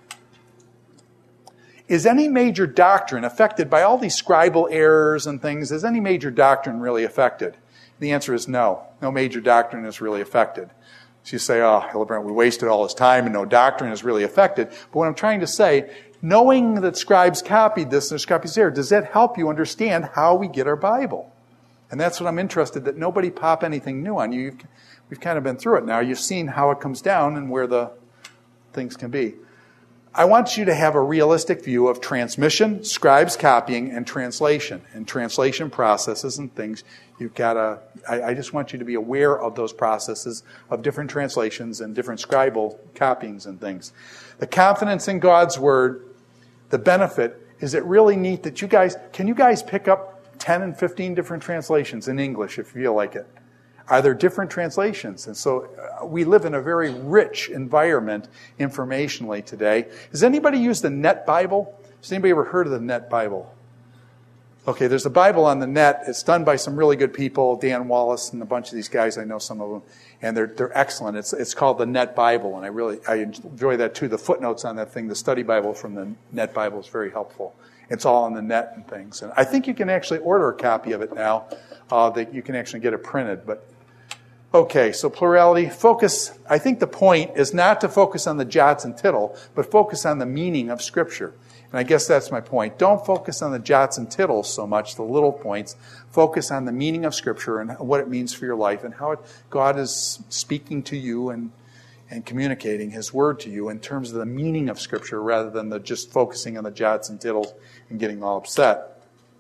Is any major doctrine affected by all these scribal errors and things? Is any major doctrine really affected? The answer is no. No major doctrine is really affected. So you say, oh, Hillebrand, we wasted all this time and no doctrine is really affected. But what I'm trying to say, knowing that scribes copied this and there's copies there, does that help you understand how we get our Bible? And that's what I'm interested, that nobody pop anything new on you. You've, we've kind of been through it now. You've seen how it comes down and where the things can be. I want you to have a realistic view of transmission, scribes copying, and translation. And translation processes and things. You've got to, I, I just want you to be aware of those processes of different translations and different scribal copyings and things. The confidence in God's Word, the benefit, is it really neat that you guys, can you guys pick up ten and fifteen different translations in English if you feel like it? Are there different translations? And so uh, we live in a very rich environment informationally today. Does anybody use the Net Bible? Has anybody ever heard of the Net Bible? Okay, there's a Bible on the net. It's done by some really good people, Dan Wallace and a bunch of these guys. I know some of them, and they're they're excellent. It's it's called the Net Bible, and I really I enjoy that too. The footnotes on that thing, the study Bible from the Net Bible, is very helpful. It's all on the net and things, and I think you can actually order a copy of it now. Uh, that you can actually get it printed. But okay, so plurality focus. I think the point is not to focus on the jots and tittle, but focus on the meaning of Scripture. And I guess that's my point. Don't focus on the jots and tittles so much, the little points. Focus on the meaning of Scripture and what it means for your life and how it, God is speaking to you and, and communicating His Word to you in terms of the meaning of Scripture rather than the just focusing on the jots and tittles and getting all upset.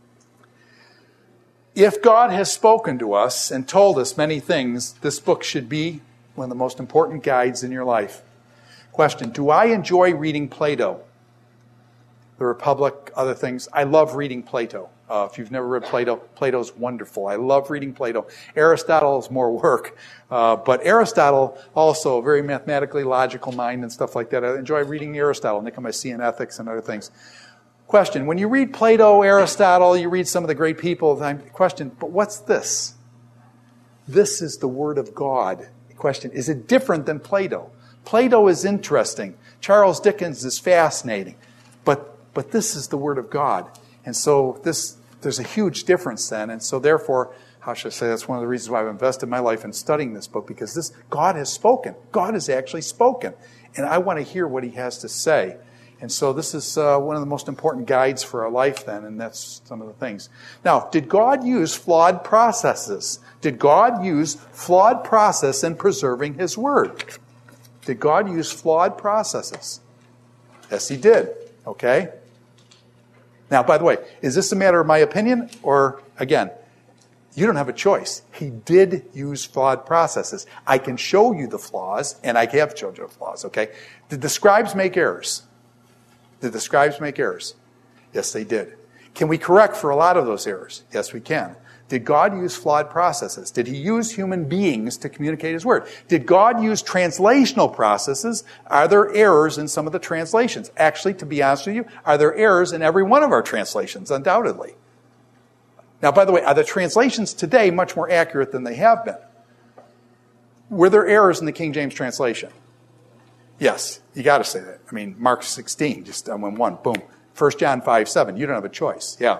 If God has spoken to us and told us many things, this book should be one of the most important guides in your life. Question, do I enjoy reading Plato? The Republic, other things. I love reading Plato. Uh, if you've never read Plato, Plato's wonderful. I love reading Plato. Aristotle is more work. Uh, but Aristotle, also a very mathematically logical mind and stuff like that. I enjoy reading Aristotle, Nicomachean Ethics and other things. Question, when you read Plato, Aristotle, you read some of the great people, question, but what's this? This is the Word of God. Question, is it different than Plato? Plato is interesting. Charles Dickens is fascinating. But But this is the Word of God. And so this there's a huge difference then. And so therefore, how should I say, that's one of the reasons why I've invested my life in studying this book, because this God has spoken. God has actually spoken. And I want to hear what He has to say. And so this is uh, one of the most important guides for our life then, and that's some of the things. Now, did God use flawed processes? Did God use flawed process in preserving His Word? Did God use flawed processes? Yes, He did. Okay? Now, by the way, is this a matter of my opinion? Or, again, you don't have a choice. He did use flawed processes. I can show you the flaws, and I have showed you the flaws, okay? Did the scribes make errors? Did the scribes make errors? Yes, they did. Can we correct for a lot of those errors? Yes, we can. Did God use flawed processes? Did He use human beings to communicate His Word? Did God use translational processes? Are there errors in some of the translations? Actually, to be honest with you, are there errors in every one of our translations? Undoubtedly. Now, by the way, are the translations today much more accurate than they have been? Were there errors in the King James translation? Yes, you got to say that. I mean, Mark sixteen, just on one, boom. First John five seven, you don't have a choice. Yeah.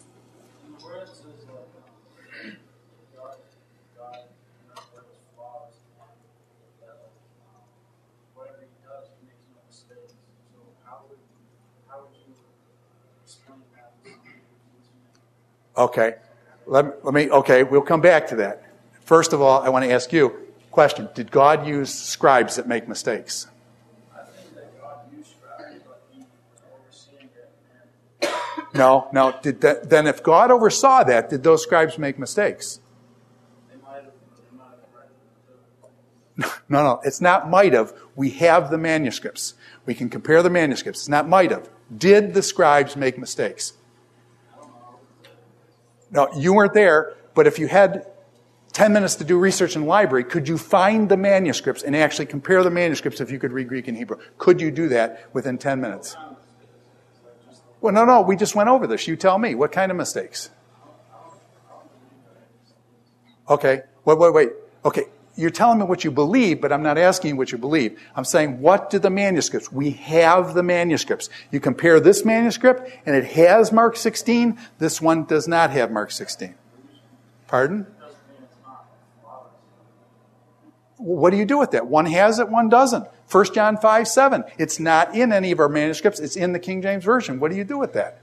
Okay, let, let me, okay, we'll come back to that. First of all, I want to ask you a question. Did God use scribes that make mistakes? I think that God used scribes, but He overseeing it. No, no. Did that, then if God oversaw that, did those scribes make mistakes? They might have, they might have right. No, no, it's not might have. We have the manuscripts. We can compare the manuscripts. It's not might have. Did the scribes make mistakes? No, you weren't there, but if you had ten minutes to do research in the library, could you find the manuscripts and actually compare the manuscripts if you could read Greek and Hebrew? Could you do that within ten minutes? Well, no, no, we just went over this. You tell me. What kind of mistakes? Okay, wait, wait, wait. Okay, you're telling me what you believe, but I'm not asking you what you believe. I'm saying, what do the manuscripts? We have the manuscripts. You compare this manuscript, and it has Mark sixteen. This one does not have Mark sixteen. Pardon? What do you do with that? One has it, one doesn't. First John five seven. It's not in any of our manuscripts. It's in the King James Version. What do you do with that?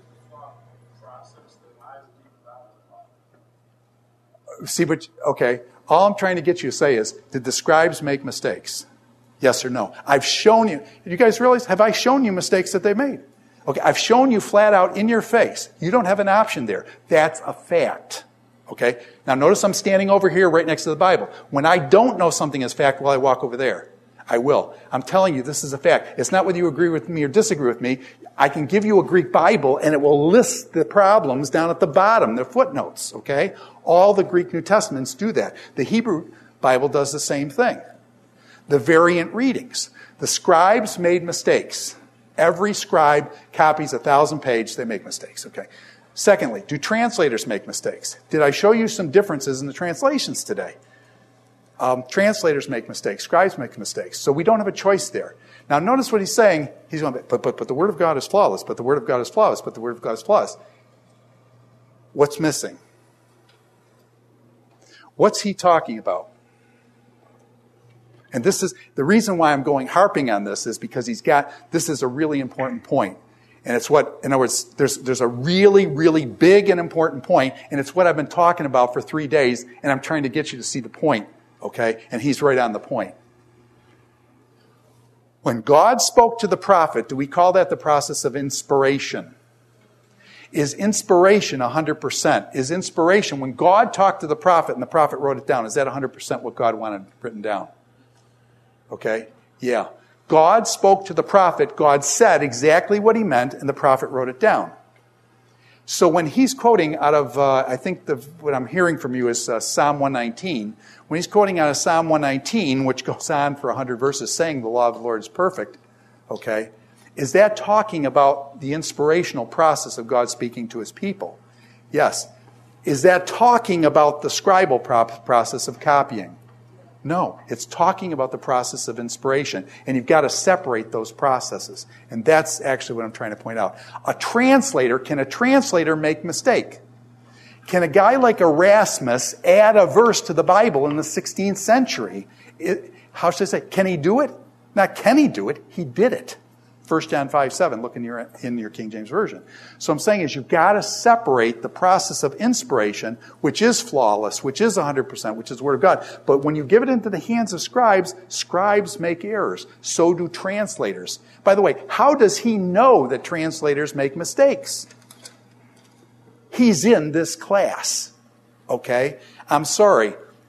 See, but, okay. All I'm trying to get you to say is, did the scribes make mistakes? Yes or no? I've shown you. Did you guys realize, have I shown you mistakes that they made? Okay, I've shown you flat out in your face. You don't have an option there. That's a fact. Okay? Now notice I'm standing over here right next to the Bible. When I don't know something is fact, will I walk over there? I will. I'm telling you, this is a fact. It's not whether you agree with me or disagree with me. I can give you a Greek Bible, and it will list the problems down at the bottom, the footnotes, okay? All the Greek New Testaments do that. The Hebrew Bible does the same thing. The variant readings. The scribes made mistakes. Every scribe copies a thousand pages. They make mistakes, okay? Secondly, do translators make mistakes? Did I show you some differences in the translations today? Um, translators make mistakes. Scribes make mistakes. So we don't have a choice there. Now notice what he's saying. He's going, but, but, but the Word of God is flawless. But the Word of God is flawless. But the Word of God is flawless. What's missing? What's he talking about? And this is the reason why I'm going harping on this is because he's got, this is a really important point. And it's what, in other words, there's, there's a really, really big and important point, and it's what I've been talking about for three days, and I'm trying to get you to see the point, okay? And he's right on the point. When God spoke to the prophet, do we call that the process of inspiration? Is inspiration one hundred percent? Is inspiration, when God talked to the prophet and the prophet wrote it down, is that one hundred percent what God wanted written down? Okay? Yeah. God spoke to the prophet, God said exactly what he meant, and the prophet wrote it down. So when he's quoting out of, uh, I think the, what I'm hearing from you is uh, Psalm one nineteen. When he's quoting out of Psalm one nineteen, which goes on for one hundred verses, saying the law of the Lord is perfect, okay, is that talking about the inspirational process of God speaking to his people? Yes. Is that talking about the scribal process of copying? No, it's talking about the process of inspiration. And you've got to separate those processes. And that's actually what I'm trying to point out. A translator, can a translator make mistake? Can a guy like Erasmus add a verse to the Bible in the sixteenth century? It, how should I say? Can he do it? Not can he do it, he did it. First John five seven, look in your, in your King James Version. So I'm saying is you've got to separate the process of inspiration, which is flawless, which is one hundred percent, which is the Word of God. But when you give it into the hands of scribes, scribes make errors. So do translators. By the way, how does he know that translators make mistakes? He's in this class. Okay? I'm sorry.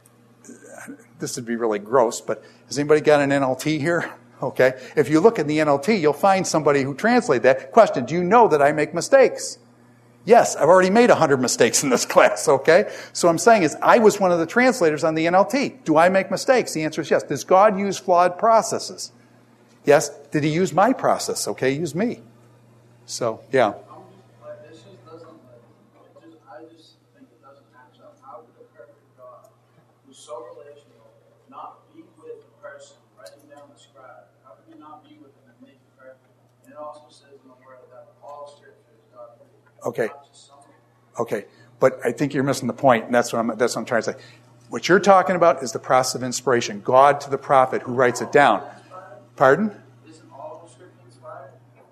This would be really gross, but has anybody got an N L T here? Okay. If you look in the N L T, you'll find somebody who translated that. Question, do you know that I make mistakes? Yes, I've already made one hundred mistakes in this class, okay? So I'm saying is, I was one of the translators on the N L T. Do I make mistakes? The answer is yes. Does God use flawed processes? Yes. Did he use my process? Okay, he used me. So, yeah. This just doesn't, it just, I just think it doesn't match up. How could a perfect God, who's so relational, not be with the person writing down the scribe? How can you not be with them and make it perfect? And it also says in the Word that all Scripture is God breathed. Okay. Okay. But I think you're missing the point, and that's what I'm, that's what I'm trying to say. What you're talking about is the process of inspiration. God to the prophet who writes it down. Pardon? Isn't all the Scripture inspired?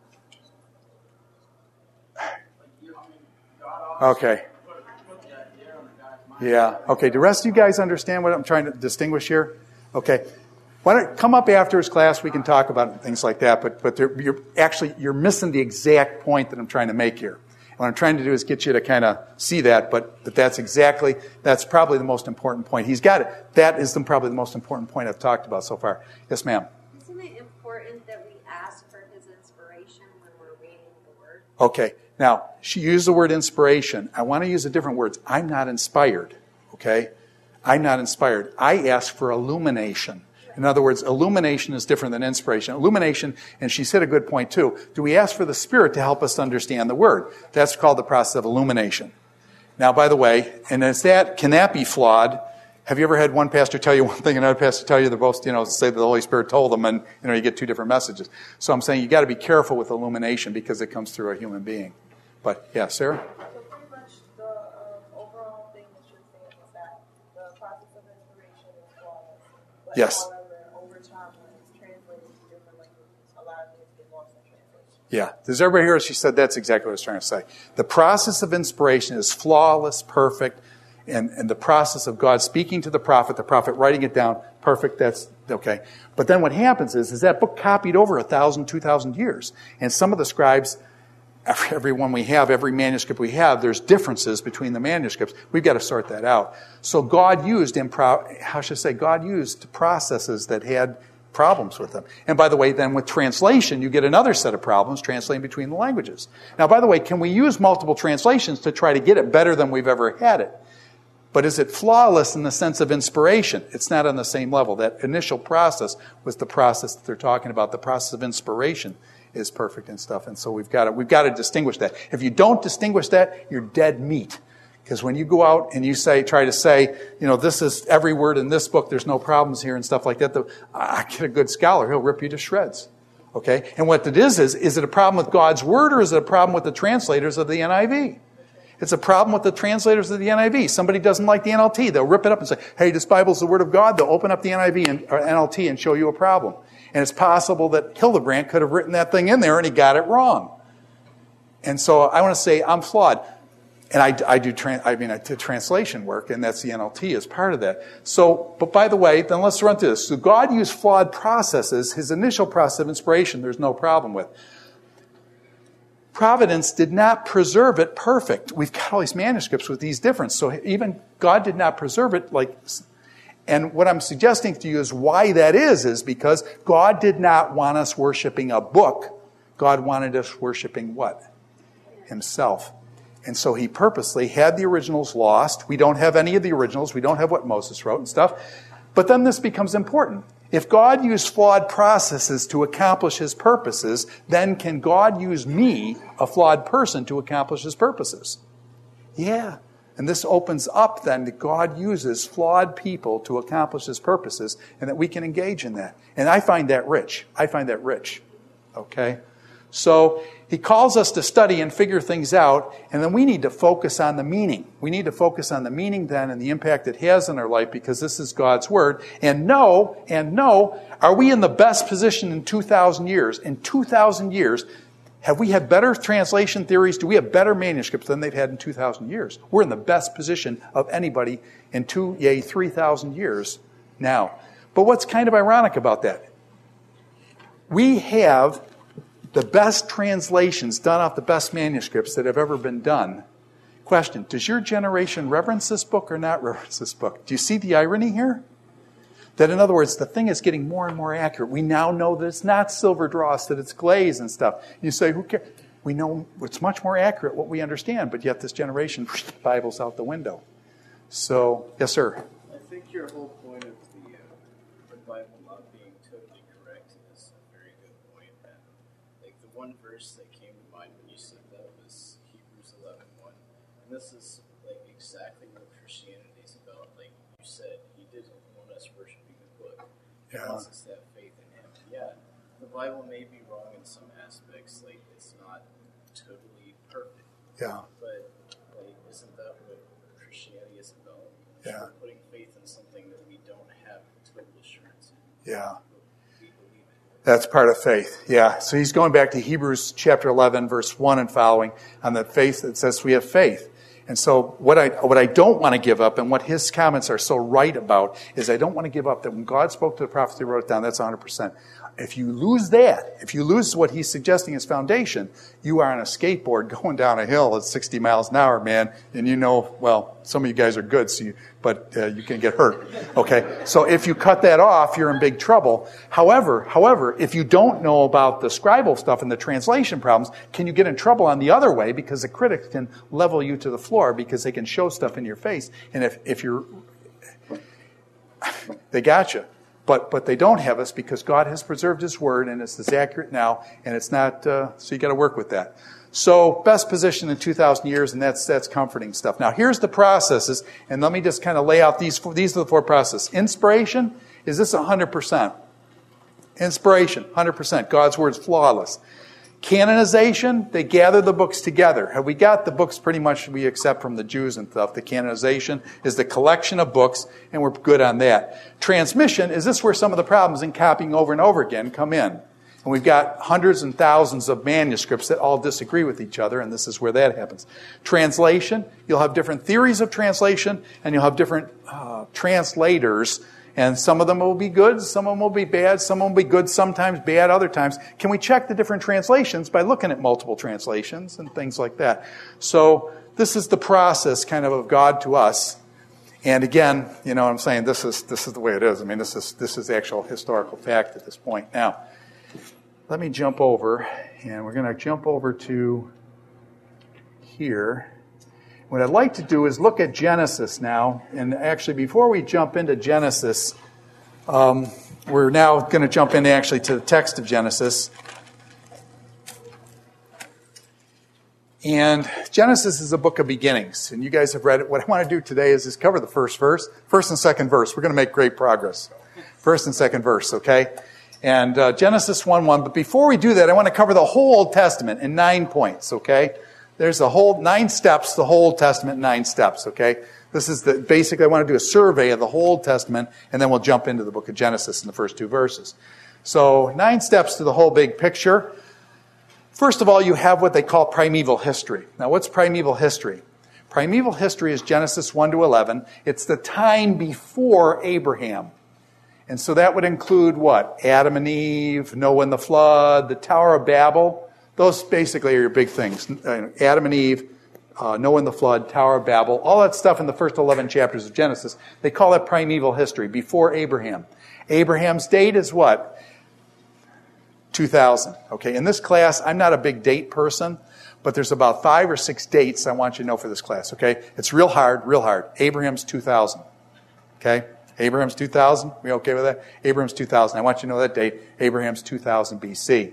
Okay. Yeah. Okay. Do the rest of you guys understand what I'm trying to distinguish here? Okay. Why don't come up after his class? We can talk about things like that. But but you're actually you're missing the exact point that I'm trying to make here. And what I'm trying to do is get you to kind of see that. But but that's exactly that's probably the most important point. He's got it. That is the, probably the most important point I've talked about so far. Yes, ma'am. Isn't it important that we ask for his inspiration when we're reading the Word? Okay. Now, she used the word inspiration. I want to use a different word. I'm not inspired, okay? I'm not inspired. I ask for illumination. In other words, illumination is different than inspiration. Illumination, and she said a good point too, do we ask for the Spirit to help us understand the Word? That's called the process of illumination. Now, by the way, and is that, can that be flawed? Have you ever had one pastor tell you one thing and another pastor tell you they're both, you know, say that the Holy Spirit told them, and, you know, you get two different messages. So I'm saying you got to be careful with illumination because it comes through a human being. But, yeah, Sarah? So pretty much the um, overall thing that you're saying is that the process of inspiration is flawless. But Yes. however, over time, when it's translated to different languages, a lot of things get lost in translation. Yeah. Does everybody hear what she said? That's exactly what I was trying to say. The process of inspiration is flawless, perfect, and, and the process of God speaking to the prophet, the prophet writing it down, perfect, that's okay. But then what happens is, is that book copied over a thousand, two thousand years. And some of the scribes, every, every one we have, every manuscript we have, there's differences between the manuscripts. We've got to sort that out. So God used, impro- how should I say, God used processes that had problems with them. And by the way, then with translation, you get another set of problems translating between the languages. Now, by the way, can we use multiple translations to try to get it better than we've ever had it? But is it flawless in the sense of inspiration? It's not on the same level. That initial process was the process that they're talking about, the process of inspiration. is perfect and stuff. And so we've got to, we've got to distinguish that. If you don't distinguish that, you're dead meat. Because when you go out and you say, try to say, you know, this is every word in this book, there's no problems here and stuff like that, the, I get a good scholar, he'll rip you to shreds. Okay? And what it is, is, is it a problem with God's word or is it a problem with the translators of the N I V? It's a problem with the translators of the N I V. Somebody doesn't like the N L T. They'll rip it up and say, hey, this Bible's the word of God. They'll open up the N I V and, or N L T and show you a problem. And it's possible that Hildebrandt could have written that thing in there and he got it wrong. And so I want to say I'm flawed. And I, I do, tran, I mean, I did translation work, and that's the N L T as part of that. So, but by the way, then let's run through this. So God used flawed processes. His initial process of inspiration, there's no problem with. Providence did not preserve it perfect. We've got all these manuscripts with these differences. So even God did not preserve it like... And what I'm suggesting to you is why that is, is because God did not want us worshiping a book. God wanted us worshiping what? Himself. And so he purposely had the originals lost. We don't have any of the originals. We don't have what Moses wrote and stuff. But then this becomes important. If God used flawed processes to accomplish his purposes, then can God use me, a flawed person, to accomplish his purposes? Yeah. And this opens up then that God uses flawed people to accomplish his purposes and that we can engage in that. And I find that rich. I find that rich. Okay? So he calls us to study and figure things out, and then we need to focus on the meaning. We need to focus on the meaning then and the impact it has in our life because this is God's word. And know, and know, are we in the best position in two thousand years? In two thousand years, have we had better translation theories? Do we have better manuscripts than they've had in two thousand years? We're in the best position of anybody in two, yea, three thousand years now. But what's kind of ironic about that? We have the best translations done off the best manuscripts that have ever been done. Question, does your generation reverence this book or not reverence this book? Do you see the irony here? That in other words, the thing is getting more and more accurate. We now know that it's not silver dross, that it's glaze and stuff. You say, who cares? We know it's much more accurate what we understand, but yet this generation, the Bible's out the window. So, yes, sir. I think your whole point of the, uh, the Bible not being totally correct is a very good point. And like the one verse that came to mind when you said that was Hebrews eleven one. And this is like exactly what Christianity is about. Like you said, he didn't want us worshiping the book. He Yeah. wants us to have faith in him. Yeah, the Bible may be wrong in some aspects. Like it's not totally perfect. Yeah. But like, isn't that what Christianity is about? Yeah. We're putting faith in something that we don't have total assurance in. Yeah. We believe it. That's part of faith. Yeah. So he's going back to Hebrews chapter eleven, verse one and following on the faith that says we have faith. And so what I what I don't want to give up, and what his comments are so right about, is I don't want to give up that when God spoke to the prophets, he wrote it down, that's one hundred percent. If you lose that, if you lose what he's suggesting as foundation, you are on a skateboard going down a hill at sixty miles an hour, man, and you know, well, some of you guys are good, so you, but uh, you can get hurt. Okay? So if you cut that off, you're in big trouble. However, however, if you don't know about the scribal stuff and the translation problems, can you get in trouble on the other way? Because the critics can level you to the floor because they can show stuff in your face. And if, if you're, they got you. But but they don't have us because God has preserved his word and it's as accurate now, and it's not, uh, so you got to work with that. So best position in two thousand years, and that's that's comforting stuff. Now here's the processes, and let me just kind of lay out these four, these are the four processes. Inspiration, is this one hundred percent? Inspiration, one hundred percent. God's word is flawless. Canonization, they gather the books together. Have we got the books pretty much we accept from the Jews and stuff? The canonization is the collection of books, and we're good on that. Transmission, is this where some of the problems in copying over and over again come in? And we've got hundreds and thousands of manuscripts that all disagree with each other, and this is where that happens. Translation, you'll have different theories of translation, and you'll have different uh, translators. And some of them will be good, some of them will be bad, some of them will be good, sometimes bad, other times. Can we check the different translations by looking at multiple translations and things like that? So this is the process kind of of God to us. And again, you know what I'm saying, this is this is the way it is. I mean, this is this is actual historical fact at this point. Now, let me jump over, and we're going to jump over to here. What I'd like to do is look at Genesis now. And actually, before we jump into Genesis, um, we're now going to jump in actually to the text of Genesis. And Genesis is a book of beginnings, and you guys have read it. What I want to do today is just cover the first verse, first and second verse. We're going to make great progress. First and second verse, okay? And uh, Genesis one one. But before we do that, I want to cover the whole Old Testament in nine points, okay? There's a whole nine steps, the whole Old Testament in nine steps, okay? This is the basically I want to do a survey of the whole Old Testament, and then we'll jump into the book of Genesis in the first two verses. So nine steps to the whole big picture. First of all, you have what they call primeval history. Now, what's primeval history? Primeval history is Genesis one to eleven. It's the time before Abraham. And so that would include what? Adam and Eve, Noah and the flood, the Tower of Babel. Those basically are your big things. Adam and Eve, uh, Noah and the flood, Tower of Babel, all that stuff in the first eleven chapters of Genesis. They call that primeval history, before Abraham. Abraham's date is what? two thousand. Okay, in this class, I'm not a big date person, but there's about five or six dates I want you to know for this class, okay? It's real hard, real hard. Abraham's two thousand. Okay? Abraham's two thousand. We okay with that? Abraham's two thousand. I want you to know that date. Abraham's two thousand B C.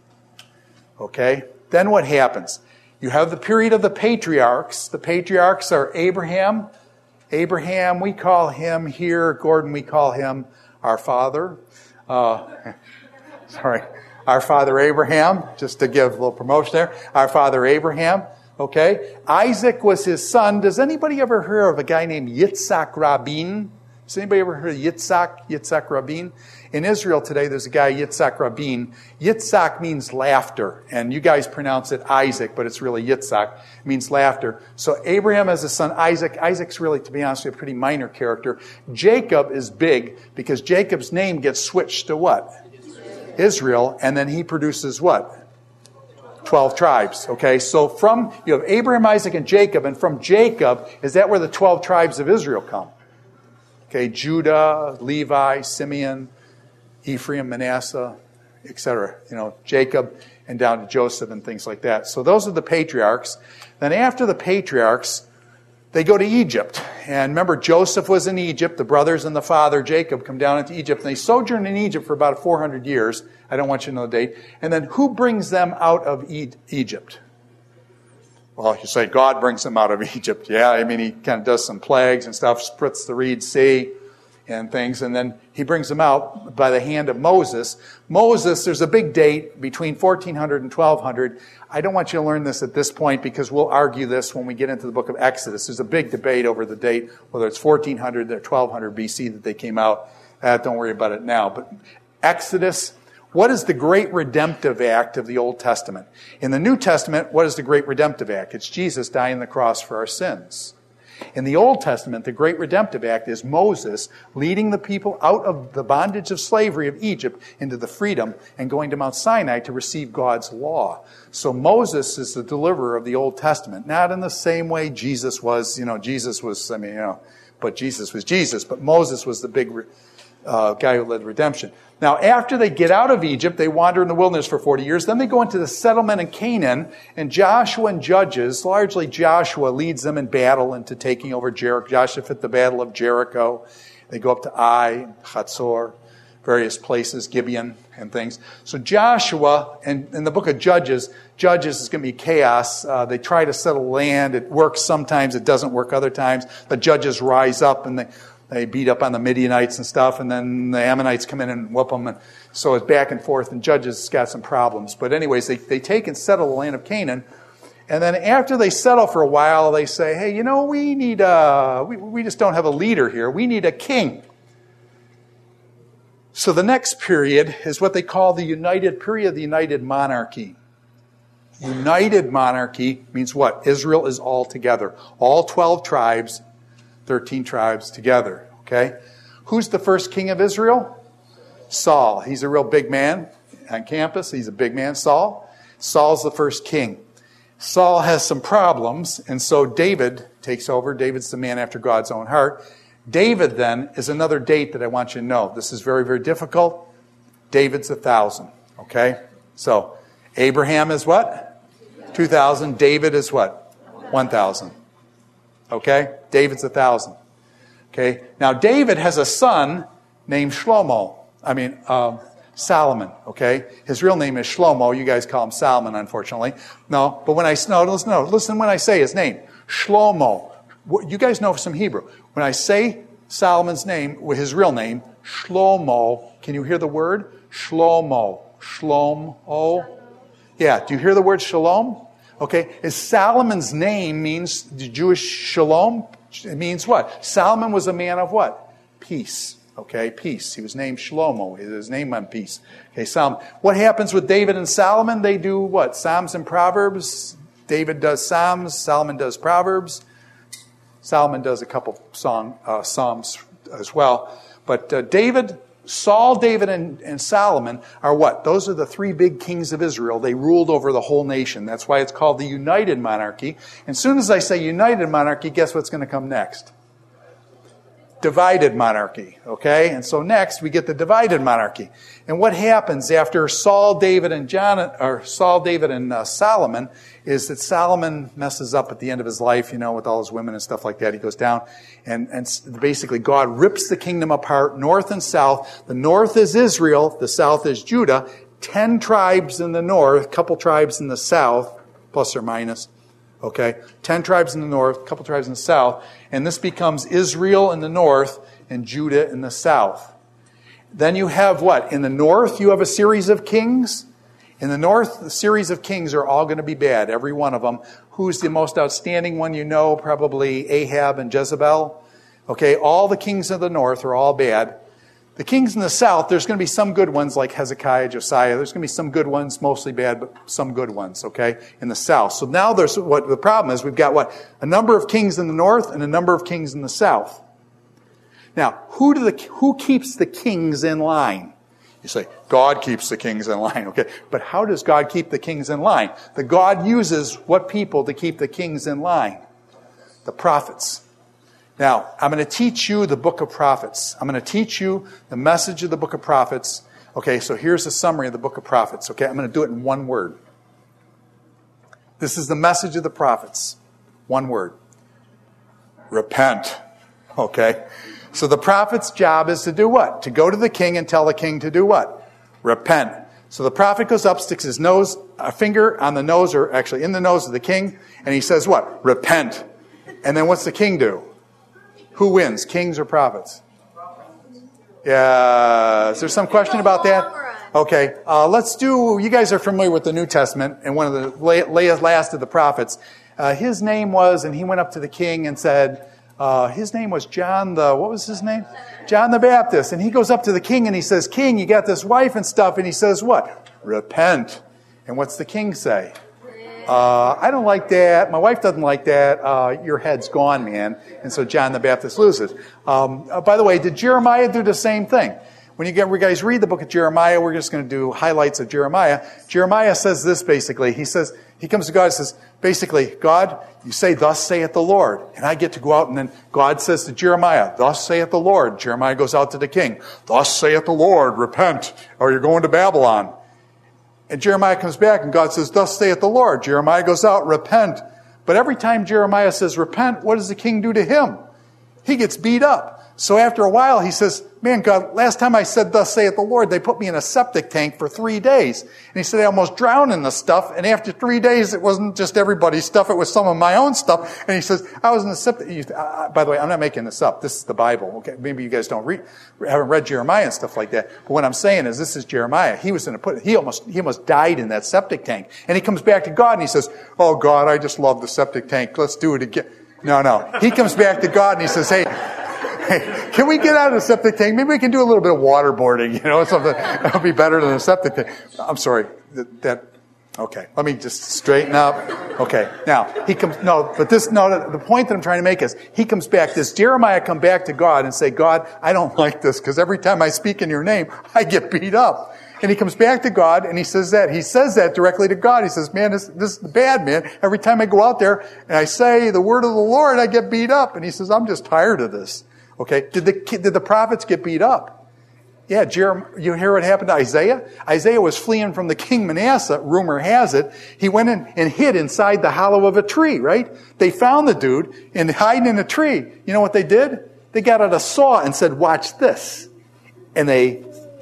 Okay? Then what happens? You have the period of the patriarchs. The patriarchs are Abraham. Abraham, we call him here, Gordon, we call him our father. Uh, sorry. Our father Abraham, just to give a little promotion there. Our father Abraham, okay? Isaac was his son. Does anybody ever hear of a guy named Yitzhak Rabin? Has anybody ever heard of Yitzhak, Yitzhak Rabin? In Israel today, there's a guy, Yitzhak Rabin. Yitzhak means laughter, and you guys pronounce it Isaac, but it's really Yitzhak. It means laughter. So Abraham has a son, Isaac. Isaac's really, to be honest with you, a pretty minor character. Jacob is big, because Jacob's name gets switched to what? Israel, and then he produces what? Twelve tribes, okay? So from, you have Abraham, Isaac, and Jacob, and from Jacob, is that where the twelve tribes of Israel come? Okay, Judah, Levi, Simeon, Ephraim, Manasseh, et cetera. You know, Jacob, and down to Joseph and things like that. So those are the patriarchs. Then after the patriarchs, they go to Egypt. And remember, Joseph was in Egypt. The brothers and the father, Jacob, come down into Egypt. And they sojourn in Egypt for about four hundred years. I don't want you to know the date. And then who brings them out of e- Egypt? Well, you say God brings them out of Egypt. Yeah, I mean, he kind of does some plagues and stuff, splits the Reed Sea and things. And then he brings them out by the hand of Moses. Moses, there's a big date between fourteen hundred and twelve hundred. I don't want you to learn this at this point because we'll argue this when we get into the book of Exodus. There's a big debate over the date, whether it's fourteen hundred or twelve hundred B C that they came out. Uh, don't worry about it now. But Exodus, what is the great redemptive act of the Old Testament? In the New Testament, what is the great redemptive act? It's Jesus dying on the cross for our sins. In the Old Testament, the great redemptive act is Moses leading the people out of the bondage of slavery of Egypt into the freedom and going to Mount Sinai to receive God's law. So Moses is the deliverer of the Old Testament. Not in the same way Jesus was, you know, Jesus was, I mean, you know, but Jesus was Jesus. But Moses was the big uh, guy who led redemption. Now, after they get out of Egypt, they wander in the wilderness for forty years. Then they go into the settlement in Canaan. And Joshua and Judges, largely Joshua, leads them in battle into taking over Jericho. Joshua at the battle of Jericho. They go up to Ai, Hatzor, various places, Gibeon and things. So Joshua, and in the book of Judges, Judges is going to be chaos. Uh, they try to settle land. It works sometimes. It doesn't work other times. The judges rise up and they... They beat up on the Midianites and stuff, and then the Ammonites come in and whoop them. And so it's back and forth, and Judges got some problems. But anyways, they, they take and settle the land of Canaan. And then after they settle for a while, they say, hey, you know, we need a, we, we just don't have a leader here. We need a king. So the next period is what they call the united period, the united monarchy. United monarchy means what? Israel is all together. All twelve tribes, thirteen tribes together, okay? Who's the first king of Israel? Saul. He's a real big man on campus. He's a big man, Saul. Saul's the first king. Saul has some problems, and so David takes over. David's the man after God's own heart. David, then, is another date that I want you to know. This is very, very difficult. David's a thousand, okay? So, Abraham is what? two thousand. David is what? one thousand. Okay? David's a thousand. Okay? Now, David has a son named Shlomo. I mean, um, Solomon, okay? His real name is Shlomo. You guys call him Solomon, unfortunately. No, but when I, no, listen, no, listen when I say his name. Shlomo. You guys know some Hebrew. When I say Solomon's name, his real name, Shlomo, can you hear the word? Shlomo. Shlomo. Yeah, do you hear the word shalom? Okay, is Solomon's name means the Jewish shalom? It means what? Solomon was a man of what? Peace. Okay, peace. He was named Shlomo. His name meant peace. Okay, Solomon. What happens with David and Solomon? They do what? Psalms and Proverbs. David does Psalms. Solomon does Proverbs. Solomon does a couple song uh, Psalms as well. But uh, David, Saul, David, and, and Solomon are what? Those are the three big kings of Israel. They ruled over the whole nation. That's why it's called the United Monarchy. And as soon as I say United Monarchy, guess what's going to come next? Divided monarchy, okay? And so next we get the divided monarchy. And what happens after Saul, David, and John, or Saul, David, and uh, Solomon is that Solomon messes up at the end of his life, you know, with all his women and stuff like that. He goes down, and, and basically God rips the kingdom apart, north and south. The north is Israel, the south is Judah. Ten tribes in the north, a couple tribes in the south, plus or minus. Okay, ten tribes in the north, a couple tribes in the south, and this becomes Israel in the north and Judah in the south. Then you have what? In the north, you have a series of kings. In the north, the series of kings are all going to be bad, every one of them. Who's the most outstanding one you know? Probably Ahab and Jezebel. Okay, all the kings of the north are all bad. The kings in the south, there's going to be some good ones like Hezekiah, Josiah. There's going to be some good ones, mostly bad, but some good ones, okay, in the south. So now there's what the problem is. We've got what? A number of kings in the north and a number of kings in the south. Now, who do the who keeps the kings in line? You say, God keeps the kings in line, okay. But how does God keep the kings in line? The God uses what people to keep the kings in line? The prophets. Now, I'm going to teach you the book of prophets. I'm going to teach you the message of the book of prophets. Okay, so here's a summary of the book of prophets. Okay, I'm going to do it in one word. This is the message of the prophets. One word. Repent. Okay. So the prophet's job is to do what? To go to the king and tell the king to do what? Repent. So the prophet goes up, sticks his nose, a finger on the nose, or actually in the nose of the king, and he says what? Repent. And then what's the king do? Who wins, kings or prophets? Yeah, is there some question about that? Okay, uh, let's do, you guys are familiar with the New Testament, and one of the last of the prophets. Uh, his name was, and he went up to the king and said, uh, his name was John the, what was his name? John the Baptist. And he goes up to the king and he says, King, you got this wife and stuff. And he says what? Repent. And what's the king say? Uh, I don't like that. My wife doesn't like that. Uh, your head's gone, man. And so John the Baptist loses. Um, uh, by the way, did Jeremiah do the same thing? When you, get, you guys read the book of Jeremiah, we're just going to do highlights of Jeremiah. Jeremiah says this basically. He says, he comes to God and says, basically, God, you say, thus saith the Lord. And I get to go out and then God says to Jeremiah, thus saith the Lord. Jeremiah goes out to the king. Thus saith the Lord, repent, or you're going to Babylon. And Jeremiah comes back and God says, thus saith the Lord. Jeremiah goes out, repent. But every time Jeremiah says repent, what does the king do to him? He gets beat up. So after a while he says, man, God, last time I said thus saith the Lord, they put me in a septic tank for three days. And he said, I almost drowned in the stuff. And after three days, it wasn't just everybody's stuff, it was some of my own stuff. And he says, I was in the septic. Uh, by the way, I'm not making this up. This is the Bible. Okay, maybe you guys don't read, haven't read Jeremiah and stuff like that. But what I'm saying is, this is Jeremiah. He was in a put. He almost he almost died in that septic tank. And he comes back to God and he says, oh God, I just love the septic tank. Let's do it again. No, no. He comes back to God and he says, hey. Hey, can we get out of the septic tank? Maybe we can do a little bit of waterboarding, you know, something that would be better than a septic tank. I'm sorry. That, that okay. Let me just straighten up. Okay. Now, he comes, no, but this, no, the point that I'm trying to make is, he comes back, does Jeremiah come back to God and say, God, I don't like this because every time I speak in your name, I get beat up. And he comes back to God and he says that. He says that directly to God. He says, man, this, this is bad, man. Every time I go out there and I say the word of the Lord, I get beat up. And he says, I'm just tired of this. Okay, did the did the prophets get beat up? Yeah, Jeremiah, you hear what happened to Isaiah? Isaiah was fleeing from the king Manasseh, rumor has it. He went in and hid inside the hollow of a tree, right? They found the dude and hiding in a tree. You know what they did? They got out a saw and said, watch this. And they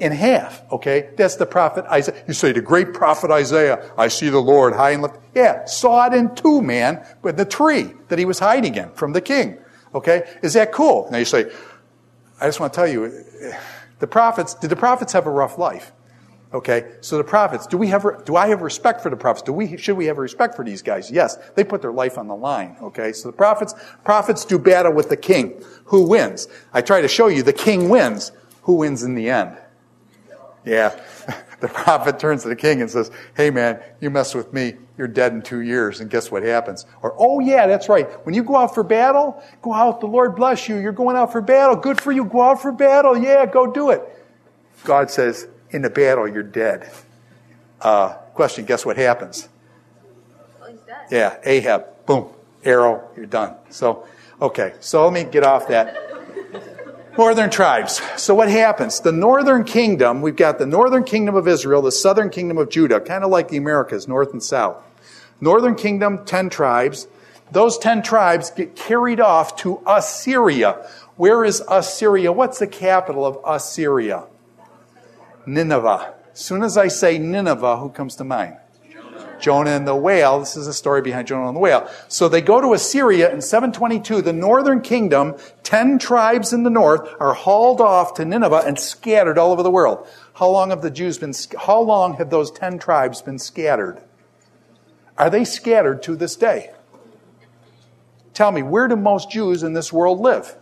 in half, okay? That's the prophet Isaiah. You say, the great prophet Isaiah, I see the Lord high and lifted. Yeah, saw it in two, man, with the tree that he was hiding in from the king, okay? Is that cool? Now you say, I just want to tell you, the prophets, did the prophets have a rough life? Okay, so the prophets, do we have, do I have respect for the prophets? Do we, should we have respect for these guys? Yes, they put their life on the line, okay? So the prophets, prophets do battle with the king. Who wins? I try to show you the king wins. Who wins in the end? Yeah, the prophet turns to the king and says, hey man, you mess with me, you're dead in two years, and guess what happens? Or, oh yeah, that's right, when you go out for battle, go out, the Lord bless you, you're going out for battle, good for you, go out for battle, yeah, go do it. God says, in the battle, you're dead. Uh, question, guess what happens? Well, he's dead. Yeah, Ahab, boom, arrow, you're done. So, okay, so let me get off that. Northern tribes. So what happens? The northern kingdom, we've got the northern kingdom of Israel, the southern kingdom of Judah, kind of like the Americas, north and south. Northern kingdom, ten tribes. Those ten tribes get carried off to Assyria. Where is Assyria? What's the capital of Assyria? Nineveh. As soon as I say Nineveh, who comes to mind? Jonah and the whale. This is a story behind Jonah and the whale. So they go to Assyria in seven twenty-two. The northern kingdom, ten tribes in the north, are hauled off to Nineveh and scattered all over the world. How long have the Jews been, how long have those ten tribes been scattered? Are they scattered to this day? Tell me, where do most Jews in this world live?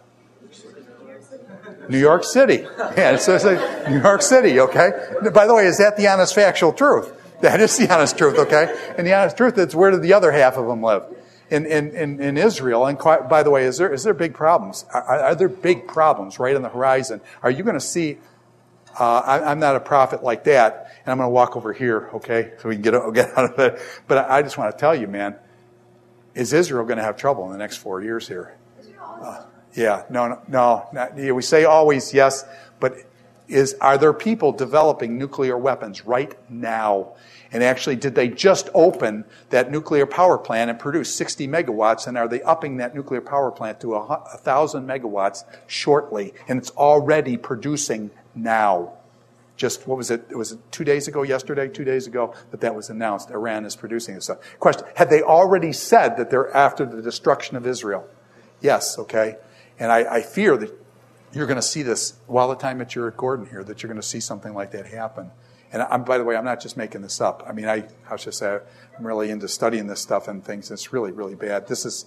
New York City. Yeah, it's, it's like New York City, okay? By the way, is that the honest factual truth? That is the honest truth, okay? And the honest truth is, where did the other half of them live? In in in, in Israel. And quite, by the way, is there is there big problems? Are, are there big problems right on the horizon? Are you going to see? Uh, I, I'm not a prophet like that, and I'm going to walk over here, okay, so we can get get out of it. But I, I just want to tell you, man, is Israel going to have trouble in the next four years here? Uh, yeah, no, no, no. Not, yeah, we say always yes, but is are there people developing nuclear weapons right now? And actually, did they just open that nuclear power plant and produce sixty megawatts? And are they upping that nuclear power plant to a one thousand megawatts shortly? And it's already producing now. Just, what was it? It was two days ago, yesterday, two days ago, that that was announced. Iran is producing this stuff. Question, had they already said that they're after the destruction of Israel? Yes, okay. And I, I fear that you're going to see this while the time that you're at Gordon here, that you're going to see something like that happen. And I'm, by the way, I'm not just making this up. I mean, I, how should I say, I'm really into studying this stuff and things. It's really, really bad. This is,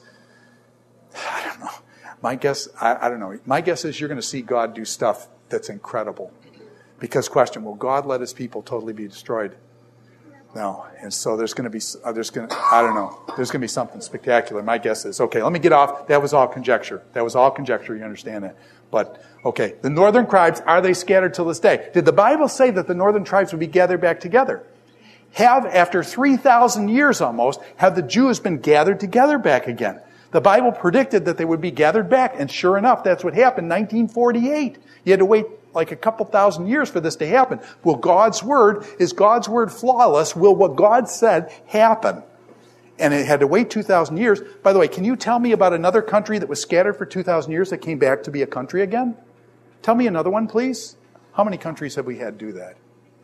I don't know. My guess, I, I don't know. My guess is you're going to see God do stuff that's incredible. Because question, will God let his people totally be destroyed? No. And so there's going to be, uh, there's going to, I don't know. There's going to be something spectacular. My guess is, okay, let me get off. That was all conjecture. That was all conjecture. You understand that? But, okay, the northern tribes, are they scattered till this day? Did the Bible say that the northern tribes would be gathered back together? Have, after three thousand years almost, have the Jews been gathered together back again? The Bible predicted that they would be gathered back, and sure enough, that's what happened in nineteen forty-eight. You had to wait like a couple thousand years for this to happen. Will God's word, is God's word flawless? Will what God said happen? And it had to wait two thousand years. By the way, can you tell me about another country that was scattered for two thousand years that came back to be a country again? Tell me another one, please. How many countries have we had do that?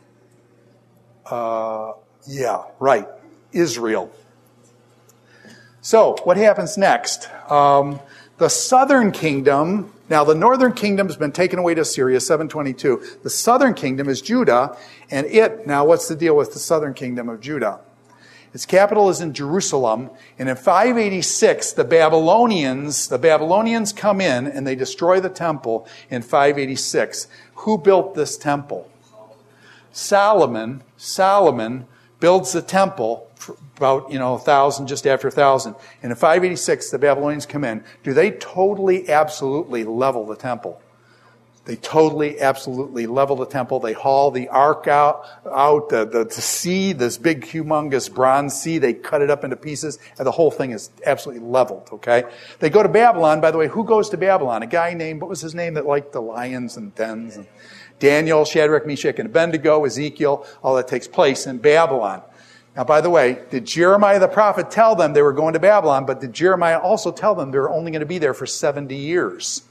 Uh, yeah, right. Israel. So, what happens next? Um, the southern kingdom, now the northern kingdom has been taken away to Syria, seven twenty-two. The southern kingdom is Judah, and it, now what's the deal with the southern kingdom of Judah? Its capital is in Jerusalem, and in five eighty-six, the Babylonians, the Babylonians come in and they destroy the temple in five eighty-six. Who built this temple? Solomon. Solomon builds the temple for about, you know, a thousand, just after a thousand. And in five eighty-six, the Babylonians come in. Do they totally, absolutely level the temple? They totally, absolutely level the temple. They haul the ark out, out the, the, the sea, this big, humongous bronze sea. They cut it up into pieces, and the whole thing is absolutely leveled, okay? They go to Babylon. By the way, who goes to Babylon? A guy named, what was his name that liked the lions and dens? And Daniel, Shadrach, Meshach, and Abednego, Ezekiel, all that takes place in Babylon. Now, by the way, did Jeremiah the prophet tell them they were going to Babylon, but did Jeremiah also tell them they were only going to be there for seventy years?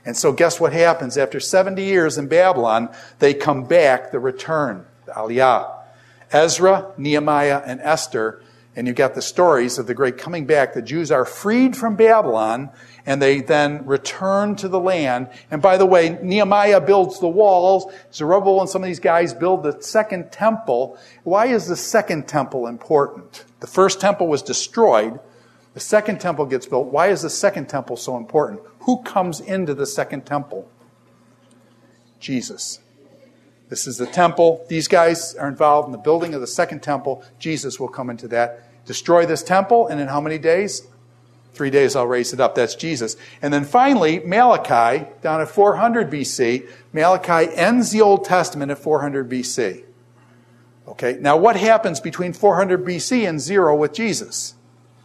And so guess what happens? After seventy years in Babylon, they come back, the return, the Aliyah. Ezra, Nehemiah, and Esther, and you've got the stories of the great coming back. The Jews are freed from Babylon, and they then return to the land. And by the way, Nehemiah builds the walls. Zerubbabel and some of these guys build the second temple. Why is the second temple important? The first temple was destroyed. The second temple gets built. Why is the second temple so important? Who comes into the second temple? Jesus. This is the temple. These guys are involved in the building of the second temple. Jesus will come into that. Destroy this temple, and in how many days? Three days I'll raise it up. That's Jesus. And then finally, Malachi, down at four hundred B C, Malachi ends the Old Testament at four hundred B C. Okay, now what happens between four hundred B C and zero with Jesus?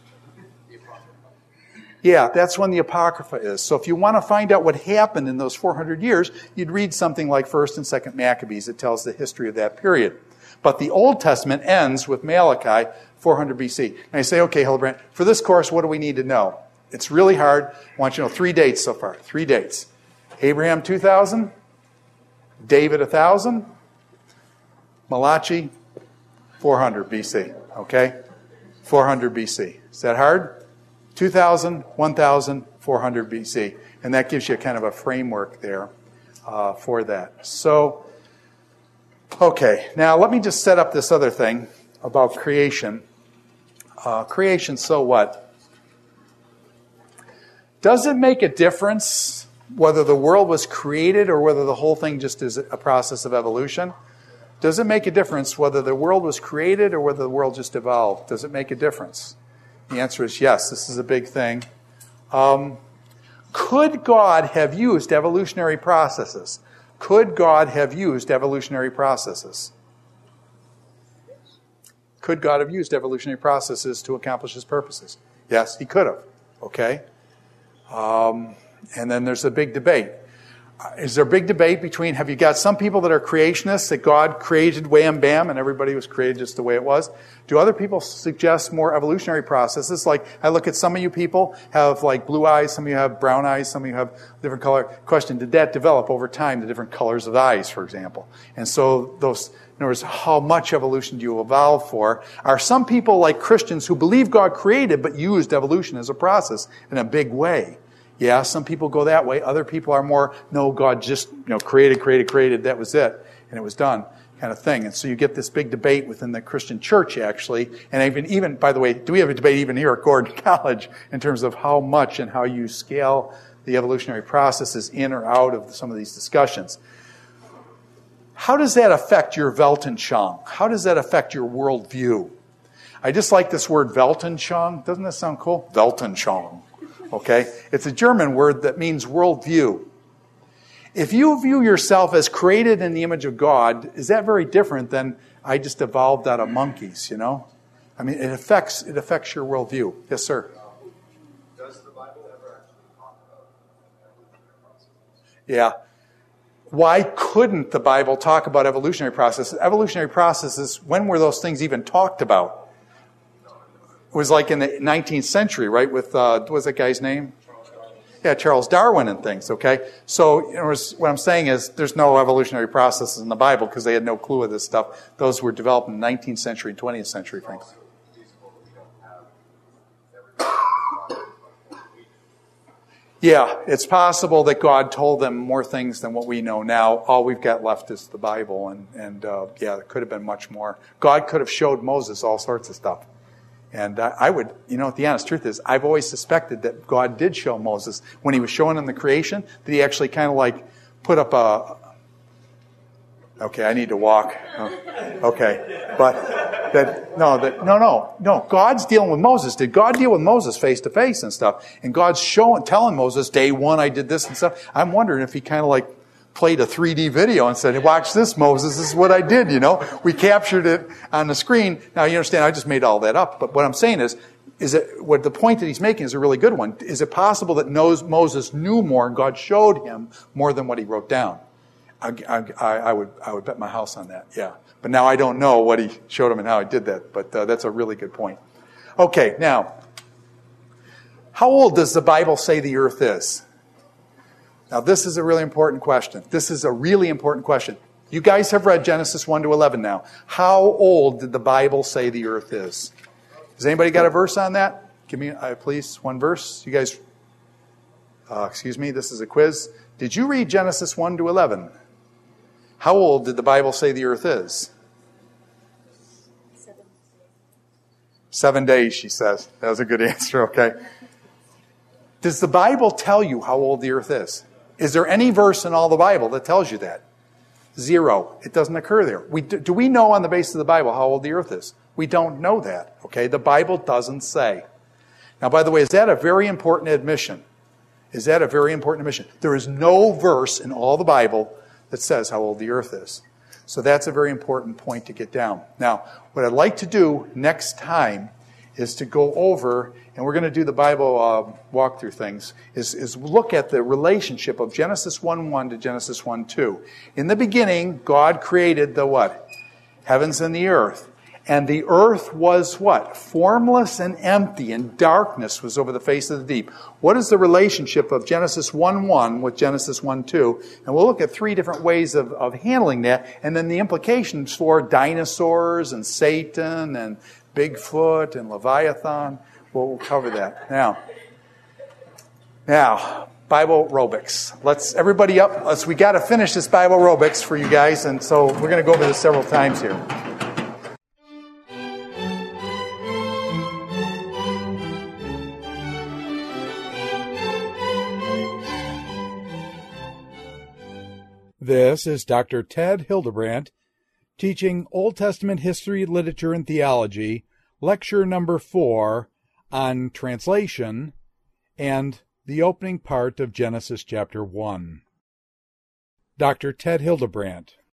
Yeah, that's when the Apocrypha is. So if you want to find out what happened in those four hundred years, you'd read something like First and Second Maccabees. It tells the history of that period. But the Old Testament ends with Malachi, four hundred B C. And I say, okay, Hildebrandt, for this course, what do we need to know? It's really hard. I want you to know three dates so far. Three dates. Abraham, two thousand. David, one thousand. Malachi, four hundred B C. Okay? four hundred B C. Is that hard? two thousand, one thousand, four hundred B C. And that gives you kind of a framework there uh, for that. So, okay. Now, let me just set up this other thing about creation. Uh, creation, so what? Does it make a difference whether the world was created or whether the whole thing just is a process of evolution? Does it make a difference whether the world was created or whether the world just evolved? Does it make a difference? The answer is yes. This is a big thing. Um, could God have used evolutionary processes? Could God have used evolutionary processes? Could God have used evolutionary processes to accomplish his purposes? Yes, he could have. Okay? Um, and then there's a big debate. Is there a big debate between, have you got some people that are creationists, that God created wham bam and everybody was created just the way it was? Do other people suggest more evolutionary processes? Like, I look at some of you people have like blue eyes, some of you have brown eyes, some of you have different color. Question, did that develop over time, the different colors of eyes, for example? And so those, in other words, how much evolution do you evolve for? Are some people like Christians who believe God created but used evolution as a process in a big way? Yeah, some people go that way. Other people are more, no, God just, you know, created, created, created, that was it, and it was done, kind of thing. And so you get this big debate within the Christian church, actually. And even, even, by the way, do we have a debate even here at Gordon College in terms of how much and how you scale the evolutionary processes in or out of some of these discussions? How does that affect your Weltanschauung? How does that affect your worldview? I just like this word Weltanschauung. Doesn't that sound cool? Weltanschauung. Okay? It's a German word that means worldview. If you view yourself as created in the image of God, is that very different than I just evolved out of monkeys, you know? I mean, it affects it affects your worldview. Yes, sir? Does the Bible ever actually talk about evolutionary processes? Yeah. Why couldn't the Bible talk about evolutionary processes? Evolutionary processes, when were those things even talked about? It was like in the nineteenth century, right? With, uh, what was that guy's name? Charles Darwin. Yeah, Charles Darwin and things, okay? So, you know, what I'm saying is there's no evolutionary processes in the Bible because they had no clue of this stuff. Those were developed in the nineteenth century and twentieth century, frankly. Yeah, it's possible that God told them more things than what we know now. All we've got left is the Bible, and, and uh, yeah, there could have been much more. God could have showed Moses all sorts of stuff. And I would, you know, the honest truth is, I've always suspected that God did show Moses, when he was showing him the creation, that he actually kind of like put up a, okay, I need to walk. Okay. But that, no, that, no, no, no, God's dealing with Moses. Did God deal with Moses face to face and stuff? And God's showing, telling Moses, day one I did this and stuff. I'm wondering if he kind of like played a three D video and said, hey, watch this, Moses, this is what I did, you know. We captured it on the screen. Now, you understand, I just made all that up. But what I'm saying is, is it, what the point that he's making is a really good one. Is it possible that knows, Moses knew more and God showed him more than what he wrote down? I, I, I would I would bet my house on that, yeah. But now I don't know what he showed him and how he did that. But uh, that's a really good point. Okay, now, how old does the Bible say the earth is? Now, this is a really important question. This is a really important question. You guys have read Genesis one to eleven now. How old did the Bible say the earth is? Has anybody got a verse on that? Give me, uh, please, one verse. You guys, uh, excuse me, this is a quiz. Did you read Genesis one to eleven? How old did the Bible say the earth is? Seven. Seven days, she says. That was a good answer, okay. Does the Bible tell you how old the earth is? Is there any verse in all the Bible that tells you that? Zero. It doesn't occur there. We, do we know on the basis of the Bible how old the earth is? We don't know that, okay? The Bible doesn't say. Now, by the way, is that a very important admission? Is that a very important admission? There is no verse in all the Bible that says how old the earth is. So that's a very important point to get down. Now, what I'd like to do next time is to go over, and we're going to do the Bible uh, walkthrough things, is, is look at the relationship of Genesis one one to Genesis one two. In the beginning, God created the what? Heavens and the earth. And the earth was what? Formless and empty, and darkness was over the face of the deep. What is the relationship of Genesis one one with Genesis one two? And we'll look at three different ways of, of handling that, and then the implications for dinosaurs and Satan and Bigfoot and Leviathan. We'll, we'll cover that. Now, now, Bible aerobics. Let's, everybody up. Let's, we got to finish this Bible aerobics for you guys, and so we're going to go over this several times here. This is Doctor Ted Hildebrandt teaching Old Testament history, literature, and theology, lecture number four on translation and the opening part of Genesis chapter one. Doctor Ted Hildebrandt.